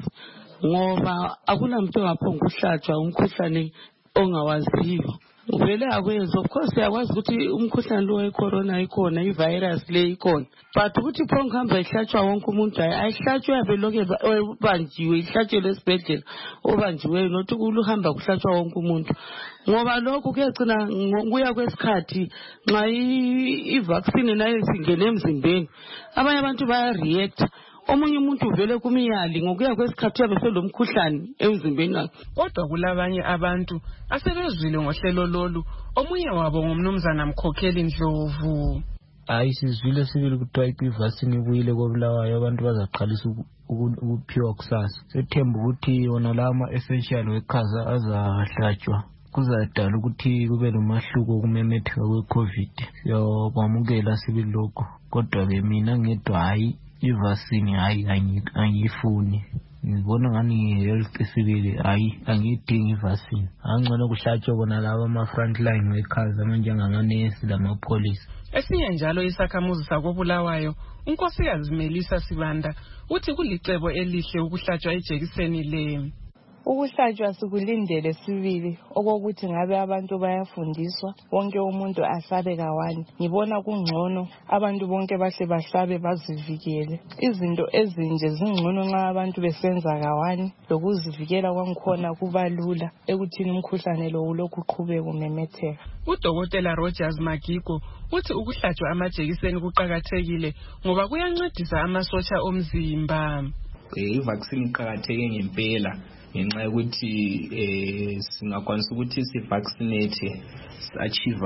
ngoba akunamuntu ongaphonga ukuhlatshwa umkhuhlane ongawaziyo. Vele akwenza, of course yakwazi ukuthi umkhuhlane lo wecorona ikhona, ivirus le ikhona, but ukuthi phonga hamba ihlatshwa wonke umuntu ayihlatshwe abeloke obanjiwe ihlatshelwe esibhedlela obanjiweyo nothi kuluhamba kuhlatshwa wonke umuntu ngoba lokhu kuyagcina kuya kwesikhathi nxa i-vaccine nayo isingene emzimbeni abanye abantu baya-react. Omunye umuntu uvele kumiyali ngokuya kwesikhathi yabe selomkhuhlane emzimbeni wakhe. Kodwa kulabanye abantu asebezwile ngohlelo lolu, omunye wabo ngumnumzana Mkhokheli Ndlovu. Sizwile sibili kuthiwa i-vaccine ibuyile kobulawayo, abantu bazaqalisa ukuphiwa kusasa. Sethemba ukuthi wona la ama-essential workers azahlatshwa kuzadala ukuthi kube nomahluko kumemetheka kwe-COVID. Siyakwamukela sibili lokho, kodwa-ke mina ngedwa hayi i-vaccine angiyifuni. Ngibona ngani health sibili angiyidingi i-vaccine. Angcono kuhlatshwe bona laba ama-frontline workers abanjengamanesi lamapholisa. Esinye njalo isakhamuzi sakobulawayo uNkosikazi Melisa Sibanda uthi kulicebo elihle ukuhlatshwa ijekiseni le. Ukuhlatshwa sikulindele sibili okokuthi ngabe abantu bayafundiswa wonke umuntu ahlabe kawani. Ngibona kungcono abantu bonke bahle bahlabe bazivikele. Izinto ezinje zingcono nxa abantu besenza kawani, lokuzivikela kwangikhona kubalula ekuthini umkhuhlane lo ulokhu uqhubeka umemetheka. Udokotela Rogers Magigo uthi ukuhlatshwa amajekiseni kuqakathekile ngoba kuyancedisa amasotsha omzimba. I-vaccine iqakatheke ngempela ngenxa yokuthi singakwanisa ukuthi si-vaccinate si-achieve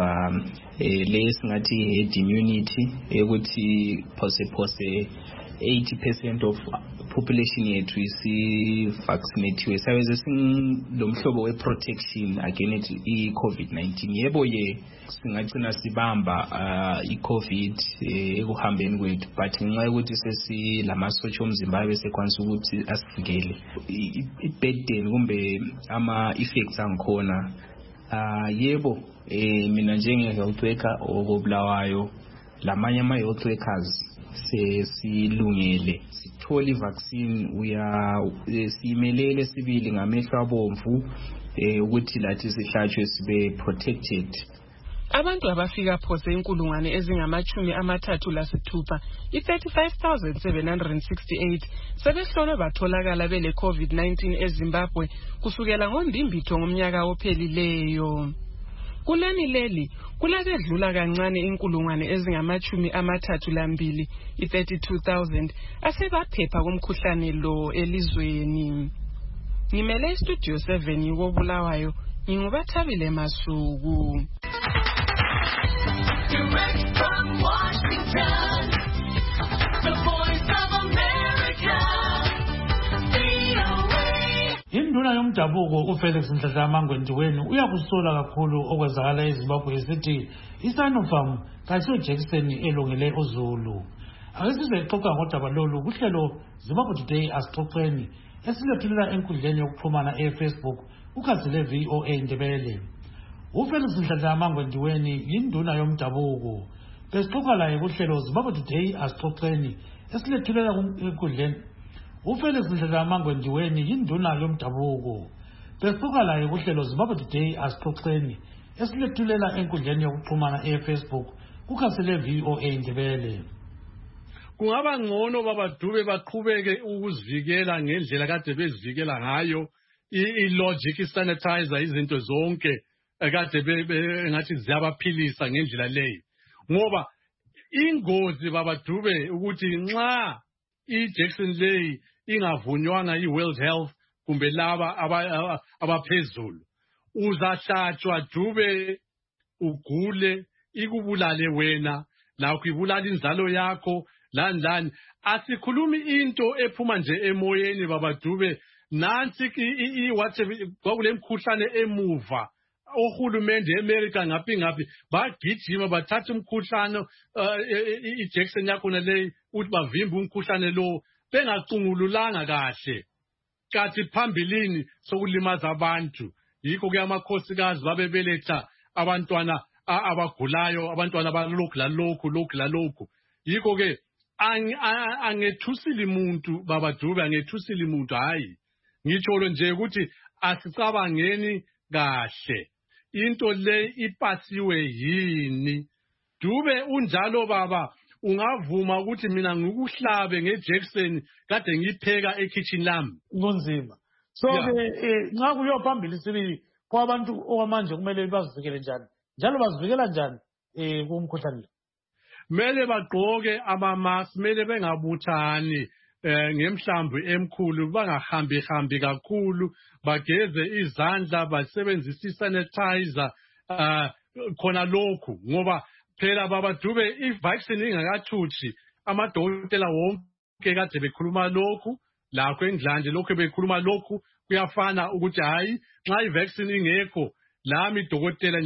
le singathi herd immunity ukuthi phose 80% of population yethu isi-vaccinatiwe. Sabe singilomhlobo we-protection against i-COVID-19. Yebo singagcina sibamba i-COVID ekuhambeni kwethu, but ngenxa yokuthi sesilamasotsha omzimba besekwanisa ukuthi asivikele i-burden kumbe ama-effects angikhona. Yebo mina njenge-health worker okobulawayo lamanye ama-health workers sesilungele sithole i-vaccine siyimelele sibili ngamehlo abomvu ukuthi lathi sihlatshwe sibe protected. Abantu abafika phose inkulungwane ezingama-36 i-35,768 sebehlolwe batholakala bele COVID-19 eZimbabwe kusukela ngoMbimbitho ngomnyaka ophelileyo. Kulani leli kulakedlula kancane inkulungwane ezingama-32 i-32,000 asebaphepha kumkhuhlane lo elizweni. Ngimele iStudio 7 kobulawayo, ngingubathabile Masuku. Direct from Washington, the voice of America, VOA. induna yomdabuko uFelix Nhlanhla-Mangwendiweni uyakusola kakhulu okwenzakala eZimbabwe esithi iSinopharm kayisojekiseni elungele uZulu. Ake sizexoxa ngodaba lolu kuhlelo Zimbabwe Today asixoxeni esilethulela enkundleni yokuxhumana eFacebook ukhazile VOA Indebele. uFelix Nhlanhla-Mangwendiweni yinduna yomdabuko. Besixoxa laye kuhlelo Zimbabwe Today asixoxeni esilethulela enkundleni uFelix Nhlanhla-Mangwendiweni yinduna yomdabuko. Besixoxa laye kuhlelo Zimbabwe Today asixoxeni esilethulela enkundleni yokuxhumana eFacebook kukhasele VOA Indebele. Kungaba ngcono babadube baqhubeke ukuzivikela ngendlela kade bezivikela ngayo i-logic sanitizer izinto zonke kade ngathi ziyabaphilisa ngendlela leyo ngoba ingozi babadube ukuthi nxa i-Jackson Lay ingavunywanga i-World Health kumbe laba abaphezulu uzahlatshwa dube ugule ikubulale wena lakho ibulala inzalo yakho lani asikhulumi into ephuma nje emoyeni babadube nansi kwakule mkhuhlane emuva ohulumende eAmerica ngaphi bagijima bathatha umkhuhlane iJackson yakho nale uthi bavimba umkhuhlane lo bengacungululanga kahle kathi phambilini sokulimaza abantu yikho ke amakhosikazi babebeletha abantwana abagulayo abantwana balokhu yikho ke angethusile umuntu babadube angethusile umuntu hayi ngitsholo nje ukuthi asicabangeni kahle into le ipasiwe yini dube unjalo baba ungavuma ukuthi mina ngikuhlabe ngeJackson kade ngipheka ekitchen lami kunzima so ke nxa kuyophambili sibi kwabantu okwamanje kumele bazivikele njalo bazivikela njani kumkhuhlane mele bagqoke ama-mask mele bengabuthani ngemhlambi emkhulu bangahambi kakhulu bageze izandla basebenzise isanitizer khona lokhu ngoba phela babadube i-vaccine ingakathuthi amadokotela wonke kade bekhuluma lokhu lakho eNgilandi lokho bekhuluma lokhu kuyafana ukuthi hayi nxa i-vaccine ingekho lami dokotela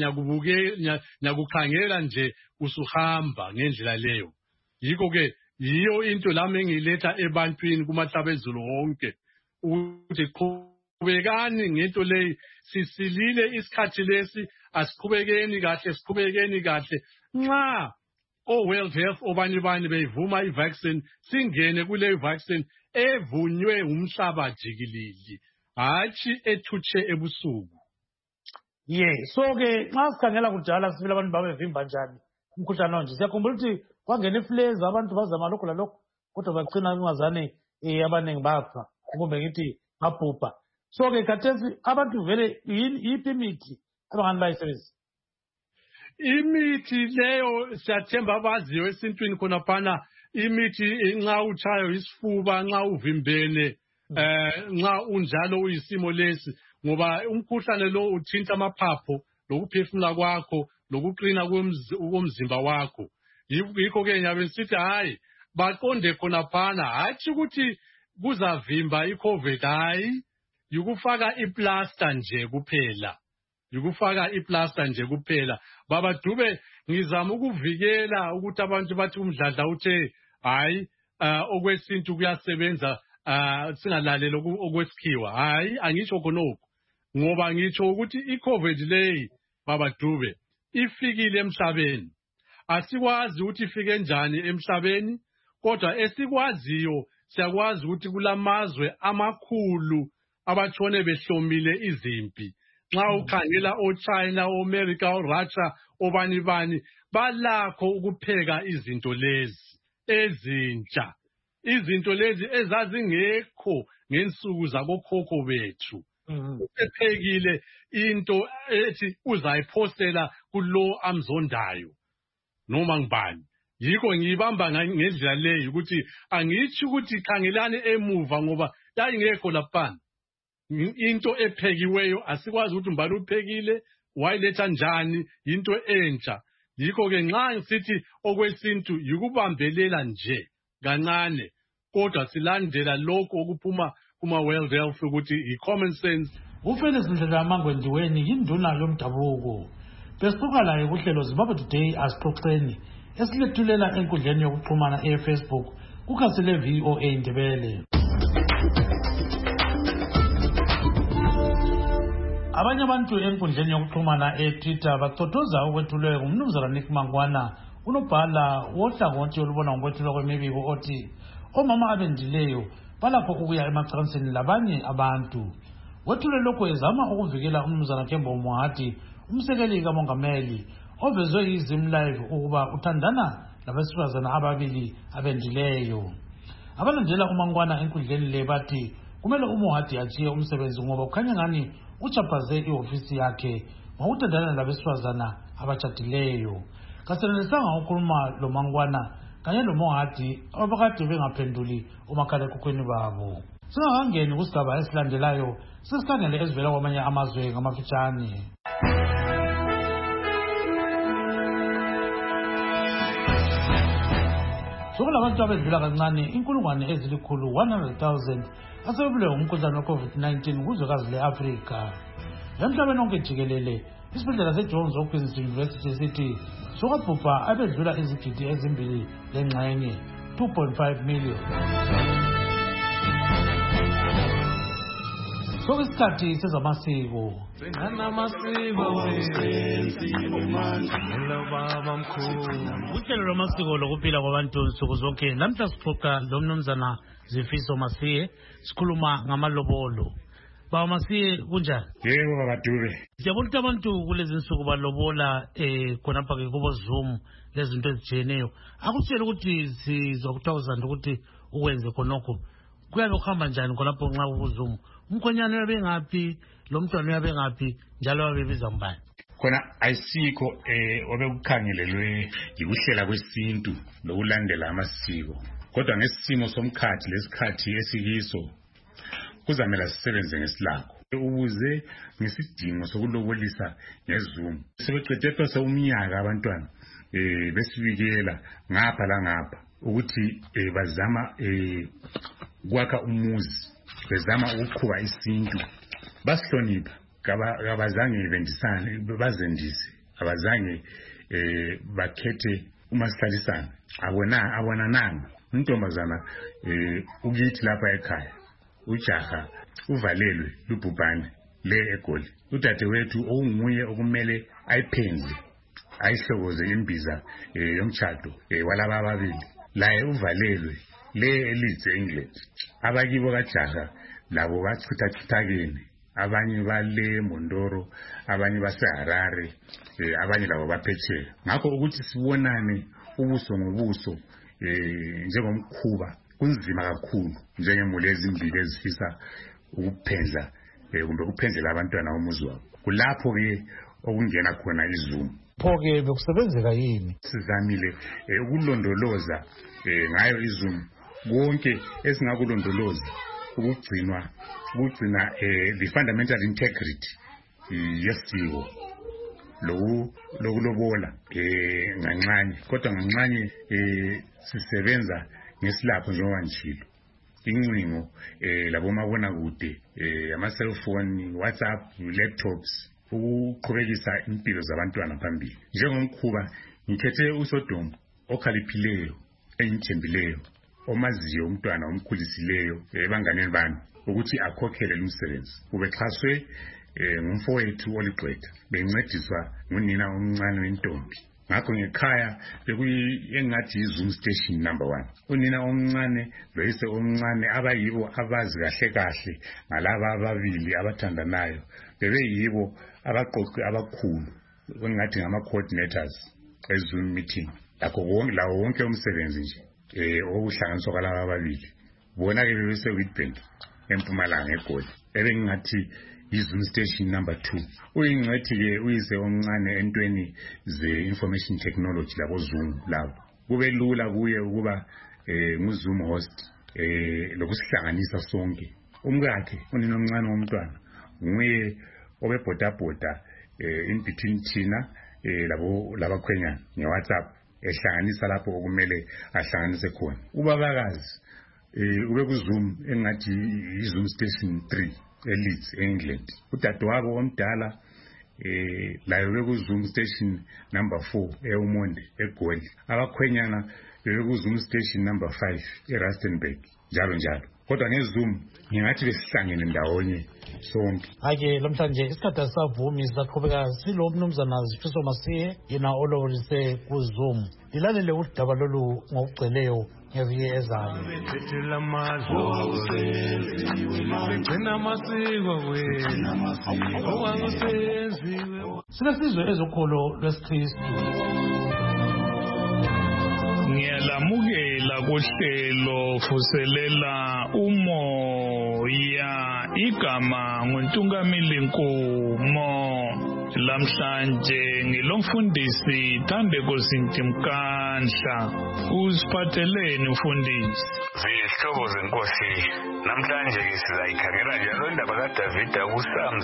nyakukhangela nje usuhamba ngendlela leyo yikho ke yiyo into lami engiletha ebantwini kumahlabezulu wonke ukuthi qhubekani ngento leyi sisilile isikhathi lesi asiqhubekeni kahle nxa World Health obani beyivuma i-vaccine singene kule vaccine evunywe umhlaba jikelele hatshi ethutshe ebusuku so ke nxa sikhangela kudala sifile abantu babevimba njani umkhuhlane onje siyakhumbula ukuthi kwangena ifleza abantu bazama lokho lalokho kodwa bagcina bengazane abaningi bafa kumbe ngithi babhubha so ke khathesi abantu vele yiphi imithi abangani bayisebenzisa imithi leyo siyathemba abaziyo esintwini khonaphana imithi nxa utshayo isifuba nxa uvimbene nxa unjalo uyisimo lesi ngoba umkhuhlane lo uthinta amaphapho lokuphefumula kwakho lokuqina komzimba wakho yikho ke nyabe sithi hayi baqonde khonaphana hatshi ukuthi kuzavimba iCovid hayi yikufaka iplaster nje kuphela babadube ngizama ukuvikela ukuthi abantu bathi umdladla uthe hayi okwesintu kuyasebenza singalaleli okwesikhiwa hayi angitsho khonokho ngoba ngitsho ukuthi iCovid leyi babadube ifikile emhlabeni asikwazi ukuthi ifike njani emhlabeni kodwa esikwaziyo siyakwazi ukuthi kulamazwe amakhulu abatshone behlomile izimpi nxa ukhangela oChina oAmerica oRussia obani balakho ukupheka izinto lezi ezintsha izinto lezi ezazingekho ngensuku zabokhokho bethu uphekile into ethi uzayiphosela kulo amzondayo noma ngibani yikho ngiyibamba ngendlela leyo ukuthi angithi ukuthi khangelani emuva ngoba yayingekho lapha into ephekiweyo asikwazi ukuthi mbani uphekile wayiletha njani into entsha yikho ke nxa ngisithi okwesintu yikubambelela nje kancane kodwa silandela lokho okuphuma kuma-World Health ukuthi i-common sense. uFelix Ndlela Ndiweni yinduna yomdabuko. Besuka laye kuhlelo Zimbabwe Today asixoxeni esilethulela enkundleni yokuxhumana e-Facebook kukhasile VOA Ndebele. Abanye abantu enkundleni yokuxhumana e-Twitter bacothoza ukwethulwe ngumnumzana Nick Mangwana unobhala wohlangothi olubona ngokwethulwa kwemibiko othi omama abendileyo balapho ukuya emacansini labanye abantu. Wethule lokho ezama ukuvikela umnumzana Kembo Mohati umsekeli kamongameli ovezwe iZim Live ukuba uthandana labesifazana ababili abendileyo. Abalandela uMangwana enkundleni le bathi kumele uMohati achiye umsebenzi ngoba kukhanya ngani uchaphaze ihofisi yakhe ngokuthandana labesifazana abatshadileyo. Kasenelisanga ukhuluma lo Mangwana kanye lo Mohati abakade bengaphenduli umakhalekhukhwini babo. Singakangeni kusigaba esilandelayo sesikhangele ezivela kwamanye amazwe ngamafitshane. Sokulabantu abedlula kancane inkulungwane ezilikhulu 100,000 asebebulewe ngumkhuhlane we-COVID-19 kuzwekazi le-Afrika. Emhlabeni onke jikelele isibhedlela seJohns Hopkins University sithi sokwabhubha abedlula izigidi ezimbili lengxenye 2.5 million. Sokusikhathi sezamasiko. Uhlelo lwamasiko lokuphila kwabantu nsuku zonke lamhla sixoxa lomnumzana Zifiso Masiye sikhuluma ngamalobolo. Baba Masiye kunjani? Yebo baba Dube. Siyabona ukuthi abantu kulezi nsuku balobola khonapha ke kubo Zoom lezinto ezijeneyo. Akutshela ukuthi sizokuthokozana ukuthi ukwenze khonokho. Kuyabe kuhamba njani khonapho nxa kuzoom? Umkhonyane uyabe ngaphi, lo mntwana uyabe ngaphi, njalo wabebiza mbani? Khona ayisikho obekukhangelelwe yikuhlela kwesintu lokulandela amasiko. Kodwa ngesimo somkhathi lesikhathi esikiso kuzamela sisebenze ngesilakho. Ubuze ngesidingo sokulobolisa ngeZoom. Sebeqedepha sewumnyaka abantwana besibikela ngapha la ngapha ukuthi bazama kwakha umuzi, bezama ukuqhuba isintu. Basihlonipha kabazange bendisane bazendise, abazange bakhethe umasihlisana. Abonananga untombazana ukithi lapha ekhaya ujaha uvalelwe lubhubhane le eGoli. Udade wethu onguye okumele ayiphenze ayihlokoze imbiza yomtshado walaba ababili laye uvalelwe le eLeeds eEngland. Abakibo kajaha labo bachithachithakene, abanye bale Mondoro, abanye baseHarare, abanye labo baphetsheya. Ngakho ukuthi sibonane ubuso ngobuso njengomkhuba kunzima kakhulu njengemuli ezimbili ezifisa ukuphendla kumbe ukuphendlela abantwana bomuzi wabo. Kulapho ke okungena khona iZoom. Pho-ke bekusebenzeka yini? Sizamile ukulondoloza ngayo iZoom konke esingakulondoloza ukugcina the fundamental integrity yesiko lokulobola ngancane, kodwa ngancane sisebenza ngesilapho njengoba njilo. Incingo labomabona kude, ama-cellphone, WhatsApp, laptops, ukuqhubekisa impilo zabantwana phambili. Njengomkhuba ngikhethe uSodom okhaliphileyo, engithembileyo, omaziyo umntwana omkhulisileyo ebanganeni bami ukuthi akhokhele lumsebenzi. Ubexhaswe ngumfowethu oligqwetha, bencediswa ngunina omncane wentombi. Ngakho ngekhaya engathi iZoom station number 1. Unina omncane loyise omncane abayibo abazi kahle kahle ngalaba ababili abathandanayo. Bebeyibo abaqoqi abakhulu engathi ngama-coordinators eZoom meeting. Lawo wonke umsebenzi nje okuhlanganiswa kwalaba ababili. Bona ke bebese-Witbank eMpumalanga eGoli. Ebengathi iZoom station number 2. Uyingcwethi-ke uyise omncane entweni ze-information technology labo Zoom labo. Kube lula kuye ukuba nguZoom host lokusihlanganisa sonke. Umkakhe unina omncane womntwana nguye obebhodabhoda in between thina labakhwenyana nge-WhatsApp ehlanganisa lapho okumele ahlanganise khona. Ubabakazi ube kuZoom engathi iZoom Station 3 eLeeds eEngland. Udadewabo omdala laye ube kuZoom Station number 4 eUmonde eGoli. Abakhwenyana bebe kuZoom Station number 5 eRustenburg njalo njalo. Kodwa ngeZoom ngingathi besihlangene ndawonye sonke. Ake lamhlanje isikhathi savumi saqhubeka silo mnumzana Sifiso Masiye yena olobolise kuZoom. Lilalele udaba lolu ngokugcweleyo ngeviki ezayo. Silesizwe ezokholo lwesiKristu. Ngiyalamukela kohlelo vuselela umoya igama nguNtungamili Nkomo. Lamhlanje ngilomfundisi Thandeko Sintimkandla. Usiphatheleni mfundisi? Zihlobo zenkosi, namhlanje sizayikhangela njalo indaba kaDavida kuPsalms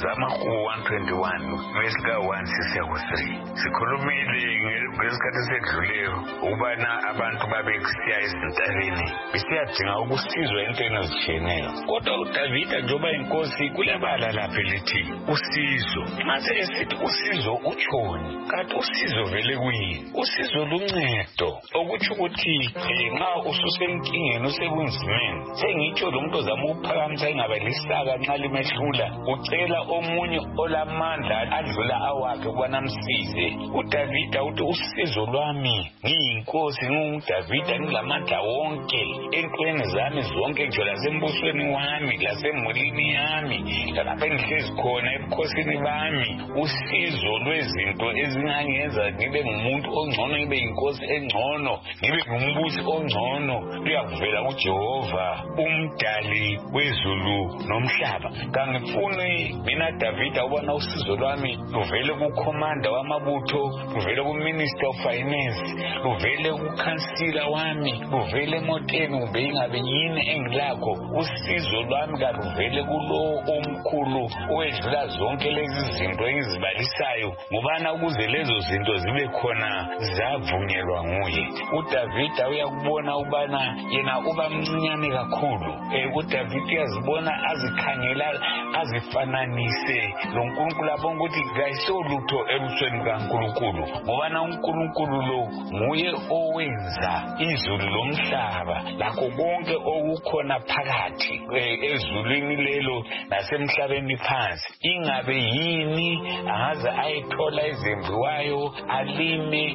121 verse 1 sisiya ku3. Sikhulumile ngesikhathi sedluleyo ubana abantu babekusiya ezintabeni besiyadinga ukusizwa entweni ezitshiyeneyo. Kodwa uDavida njengoba inkosi kulebala lapha lithi usizo. Mase esithi usizo utshoni, kanti usizo vele kuyini? Usizo luncedo, okuthi ukuthi nxa ususenkingeni usekunzimeni, sengitsho lo muntu ozama ukuphakamisa ingaba lisaka nxa limehlula, ucela omunye olamandla adlula awakhe ukubana amsize. uDavida uthi usizo lwami ngiyinkosi, nginguDavida ngilamandla wonke entweni zami zonke, nje lasembusweni wami lasemulini yami lalapha engihlezi khona ebukhosini bami. Usizo lwezinto ezingangenza ngibe ngumuntu ongcono, ngibe yinkosi engcono, ngibe ngumbusi ongcono luyakuvela kuJehova umdali wezulu nomhlaba. Kangifuni mina Davida ubona usizo lwami luvele kukhomanda wamabutho, luvele kuminister of finance, luvele kukhansila wami, luvele emoteni kumbe ingabe yini engilakho. Usizo lwami kaluvele kulo omkhulu owedlula zonke lezi zinto engizibalisayo, ngubana ukuze lezo zinto zibe khona zavunyelwa nguye. uDavida uyakubona ubana yena uba mncinyane kakhulu. uDavida uyazibona azikhangela azifananise loNkulunkulu, abona ukuthi kayisolutho ebusweni kaNkulunkulu, ngobana uNkulunkulu lo nguye owenza izulu lomhlaba lakho konke okukhona phakathi ezulwini lelo nasemhlabeni phansi. Ingabe yini angaze ayethola ezembiwayo, alime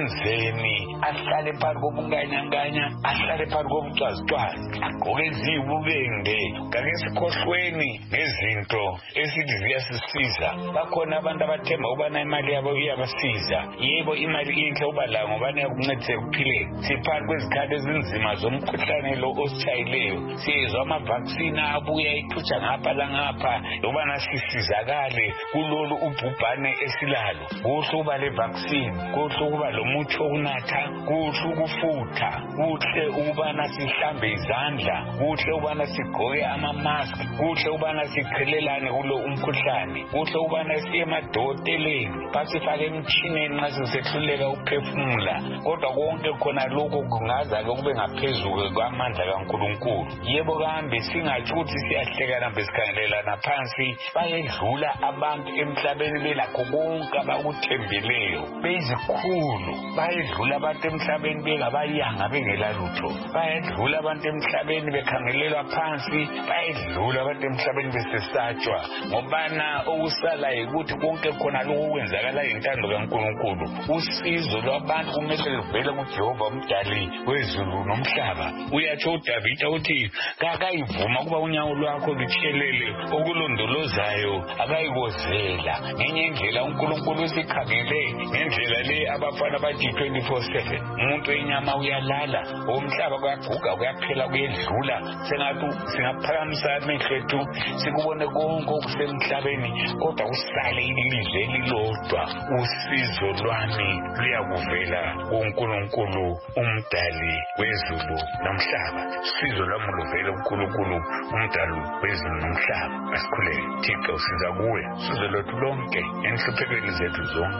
enzeni, ahlale phakathi kobunganyanganya, ahlale phakathi kobucwazicwazi, agqoke eziyibubende. Kake sikhohlweni nezinto esithi ziyasisiza. Bakhona abantu abathemba ubana imali yabo iyabasiza. Yebo, imali inhle uba layo ngobana iyakuncedisa ekuphileni. Siphakathi kwezikhathi ezinzima zomkhuhlane lo ositshayileyo, siyezwa amavaccine abuya ithutsha ngapha langapha ubana sisizakale kulolu ubhubhane esilalo. Kuhle uba le vaccine, kuhle ukuba lo muthi wokunatha, kuhle ukufutha, kuhle ukubana sihlambe izandla, kuhle ukubana sigqoke ama-mask, kuhle ukubana siqhelelane kulo umkhuhlane, kuhle ukubana siye emadokoteleni basifake emtshineni nxa sisehluleka ukuphefumula. Kodwa konke khona lokho kungaza-ke kube ngaphezulu kwamandla kaNkulunkulu. Yebo, kambe singatsho ukuthi siyahlekana besikhangelelana phansi. Bayedlula abantu emhlabeni belakho konke abakuthembeleyo, beyizikhulu. Bayedlula abantu emhlabeni bengabayanga bengela lutho. Bayedlula abantu emhlabeni bekhangelelwa phansi. Bayedlula abantu emhlabeni besesatshwa, ngobana okusala yikuthi konke khona lokho okwenzakala yintando kaNkulunkulu. Usizo lwabantu kumele luvele kuJehova umdali wezulu nomhlaba. Uyatsho uDavida uthi kakayivuma kuba unyawo lwakho lutshelele okulondolozayo akayikozela. Ngenye indlela uNkulunkulu usikhangele ngendlela le abafana bathi 24/7. Umuntu enyama uyalala, omhlaba kuyaguga kuyaphela kuyedlula. Sengathi singaphakamisa amehlo ethu sikubone konke okusemhlabeni, kodwa usale ilizwe elilodwa. Usizo lwami luyakuvela kuNkulunkulu umdali wezulu nomhlaba. Usizo lwami luvela kuNkulunkulu umdali wezulu nomhlaba. Asikhuleke Thixo, siza kuwe usizo lwethu lonke enhluphekweni zethu zonke.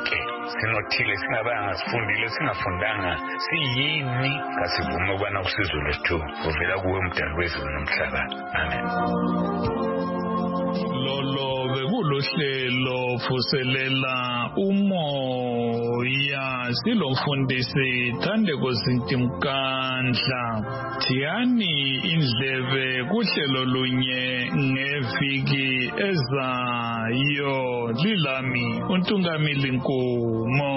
sinothile singabanga sifundile singafundanga siyini kasivume ukubana usizo lethu uvela kuwe mdali wezulu nomhlaba. Amen. Lolo bekulohlelo vuselela umoya silomfundisi Thandeko Zintimkandla. Thiyani indlebe kuhlelo lunye ngeviki ezayo. Lilami uNtungamili Nkomo.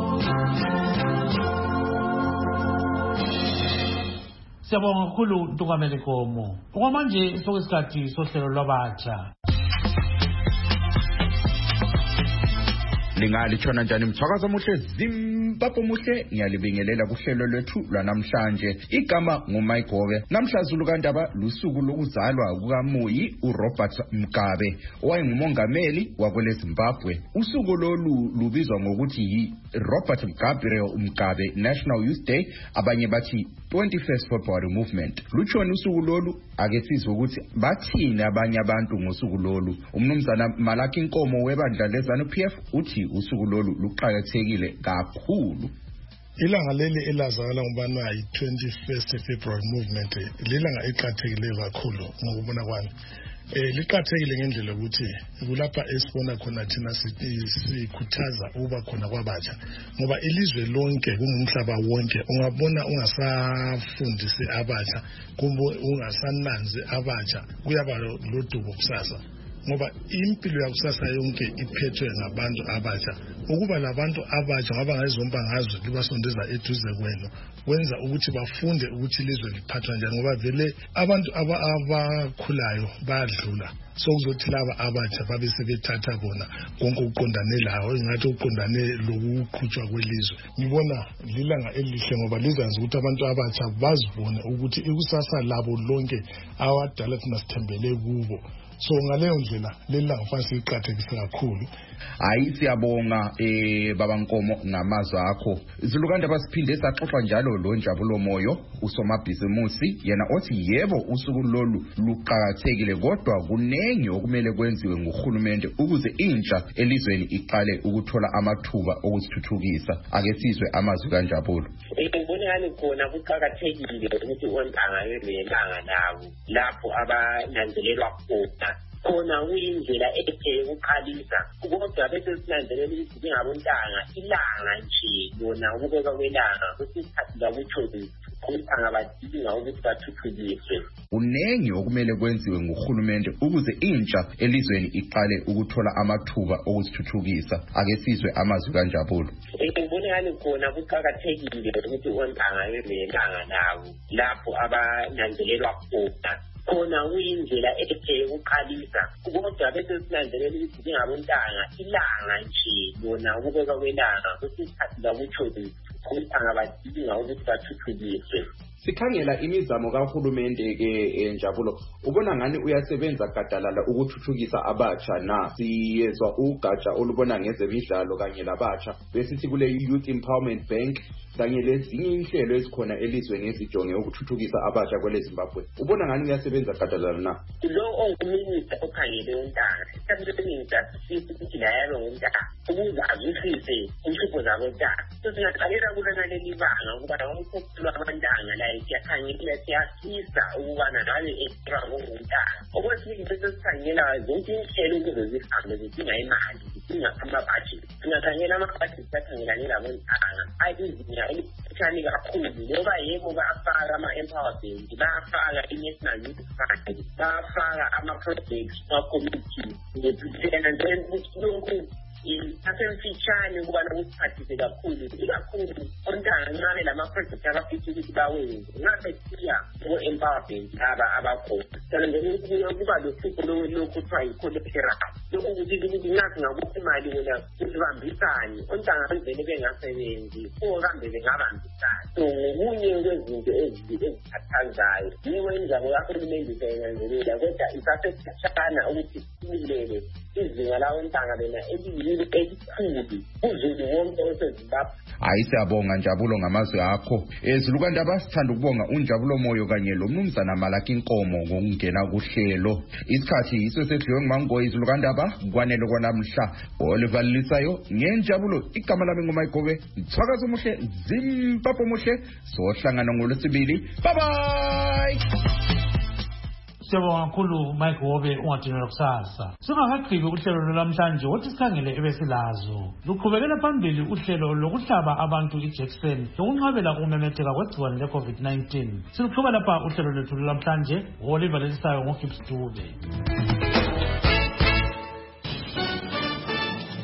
Siyabonga kakhulu Ntungamili Nkomo. Okwamanje sokusikhathi sohlelo lwabatsha. Lingalitshona njani mthwakazo muhle Zimbabwe muhle ngiyalibingelela kuhlelo lwethu lwanamhlanje. Igama nguMayigobe. Namhlazulu kandaba lusuku lokuzalwa kukaMoyi uRobert Mugabe owayengumongameli wakwele Zimbabwe. Usuku lolu lubizwa ngokuthi yi-Robert Mugabe National Youth Day, abanye bathi 21st February Movement. Lutshoni usuku lolu ake sizwe ukuthi bathini abanye abantu ngosuku lolu. Umnumzana Malaki Nkomo webandla leZANU-PF uthi usuku lolu luqhakathekile kakhulu. Ilanga leli elazalwa ngubana yi-21st February Movement lilanga eqhakathekile kakhulu ngokubona kwami. Liqhakathekile ngendlela ukuthi kulapha esibona khona thina sikhuthaza ukuba khona kwabatsha, ngoba ilizwe lonke kungumhlaba wonke ungabona ungasafundisi abatsha kumbe ungasananzi abatsha kuyaba lodubo kusasa, ngoba impilo yakusasa yonke iphethwe ngabantu abatsha. Ukuba labantu abatsha ngaba ngezomba ngazo libasondeza eduze kwenu wenza ukuthi bafunde ukuthi ilizwe liphathwa njani, ngoba vele abantu abakhulayo bayadlula. So kuzothi laba abatsha babe sebethatha bona konke ukuqondane lawo engathi uqondane lokuqhutshwa kwelizwe. Ngibona lilanga elihle ngoba lizanza ukuthi abantu abatsha bazibone ukuthi ikusasa labo lonke awadala thina sithembele kubo. So ngaleyo ndlela lelanga fanele siqhathekise kakhulu. Hayi siyabonga baba Nkomo ngamazwi akho. Izilukanda basiphinde saxoxa njalo lo Njabulo Moyo usomabhizimusi yena othi yebo usuku lolu luqhakathekile kodwa kunengi okumele kwenziwe nguhulumende ukuze intsha elizweni iqale ukuthola amathuba okuzithuthukisa. Ake sizwe amazwi kaNjabulo. Ngibonakala khona kuqhakathekile ukuthi ontanga yelanga lawo lapho abananzelelwa khona kuyindlela ethe ukuqalisa kodwa bese sinanzelela ukuthi njengabontanga ilanga nje lona ukubeka kwelanga kusikhathi lakutholi ontanga badinga ukuthi bathuthukiswe. Kunengi okumele kwenziwe nguhulumende ukuze intsha elizweni iqale ukuthola amathuba okuzithuthukisa. Ake sizwe amazwi kaNjabulo. Ngibonakala khona kuqhakathekile ukuthi ontanga yelanga lawo lapho abananzelelwa khona kuyindlela ethe ukuqalisa kodwa bese sinanzelela ukuthi njengabontanga ilanga nje lona ukubeka kwelanga kusikhathi lakutholi ontanga badinga ukuthi bathuthukiswe. Sikhangela imizamo kahulumende ke Njabulo, ubona ngani uyasebenza gadalala ukuthuthukisa abatsha na? Siyezwa ugatsha olubona ngezemidlalo kanye labatsha besithi kule Youth Empowerment Bank kanye lezinye inhlelo ezikhona elizweni ezijonge ukuthuthukisa abatsha kwele Zimbabwe. Ubona ngani uyasebenza gadalala na? Lo onguminister okhangele ontanga siyasebenza sisithi ukuthi la yalo ontanga ukuze azwisise inhlupho zabontanga. Singaqalela kulona leli banga ukuba wonke abantanga la siyakhangela siyasisa ukubana ngabe extra ngontanga. Okwesibili bese sikhangela zonke inhlelo ukuze zihambe zidinga imali zidinga ama-budget. Singakhangela ama-budget siyakhangela labontanga ayizinga eliphithani kakhulu ngoba yebo bayafaka ama-empowerment bayafaka i-National Youth Fund bayafaka ama-projects ama-committee ngephithena then ukuthi lonke asemfitshane ukuba nokusiphathise kakhulu ontanga ncabe lama-project abafisa ukuthi bawenze ngabe siya ngo-empowerment abakhona kanti kuba lohlupho lokhu kuthiwa yi-collateral lokhu kuthile ukuthi ngathi ngakuphi imali wena sibambisane ontanga bevele bengasebenzi kambe bengabambisani. So ngokunye kwezinto ezikhathazayo yiko imizamo kahulumende isenganzelela kodwa isasesishana ukuthi sifinyelele izinga lawo ntanga lena elikhulu uzulu wonke oseZimbabwe. Hayi siyabonga Njabulo ngamazwi akho. Ezilukandaba sithanda ukubonga uNjabulo Moyo kanye lo mnumzana Malaki Nkomo ngokungena kuhlelo. Isikhathi iso sedliwe nguMango izilukandaba kwanele kwanamhla. Oliver Lisayo ngenjabulo igama lami nguMayigobe. Ngithakaza umuhle Zimbabwe muhle sohlangana ngolwesibili. Bye bye. Siyabonga kakhulu Mike Wobe ungadinela kusasa. Singakagqibi uhlelo lwamhlanje wothi sikhangele ebesilazo. Luqhubekela phambili uhlelo lokuhlaba abantu ijekiseni lokunqabela ukumemetheka kwegciwane le-COVID-19. Siluqhuba lapha uhlelo lwethu lwamhlanje. Oliver Lisayo ngoGibbs Dube.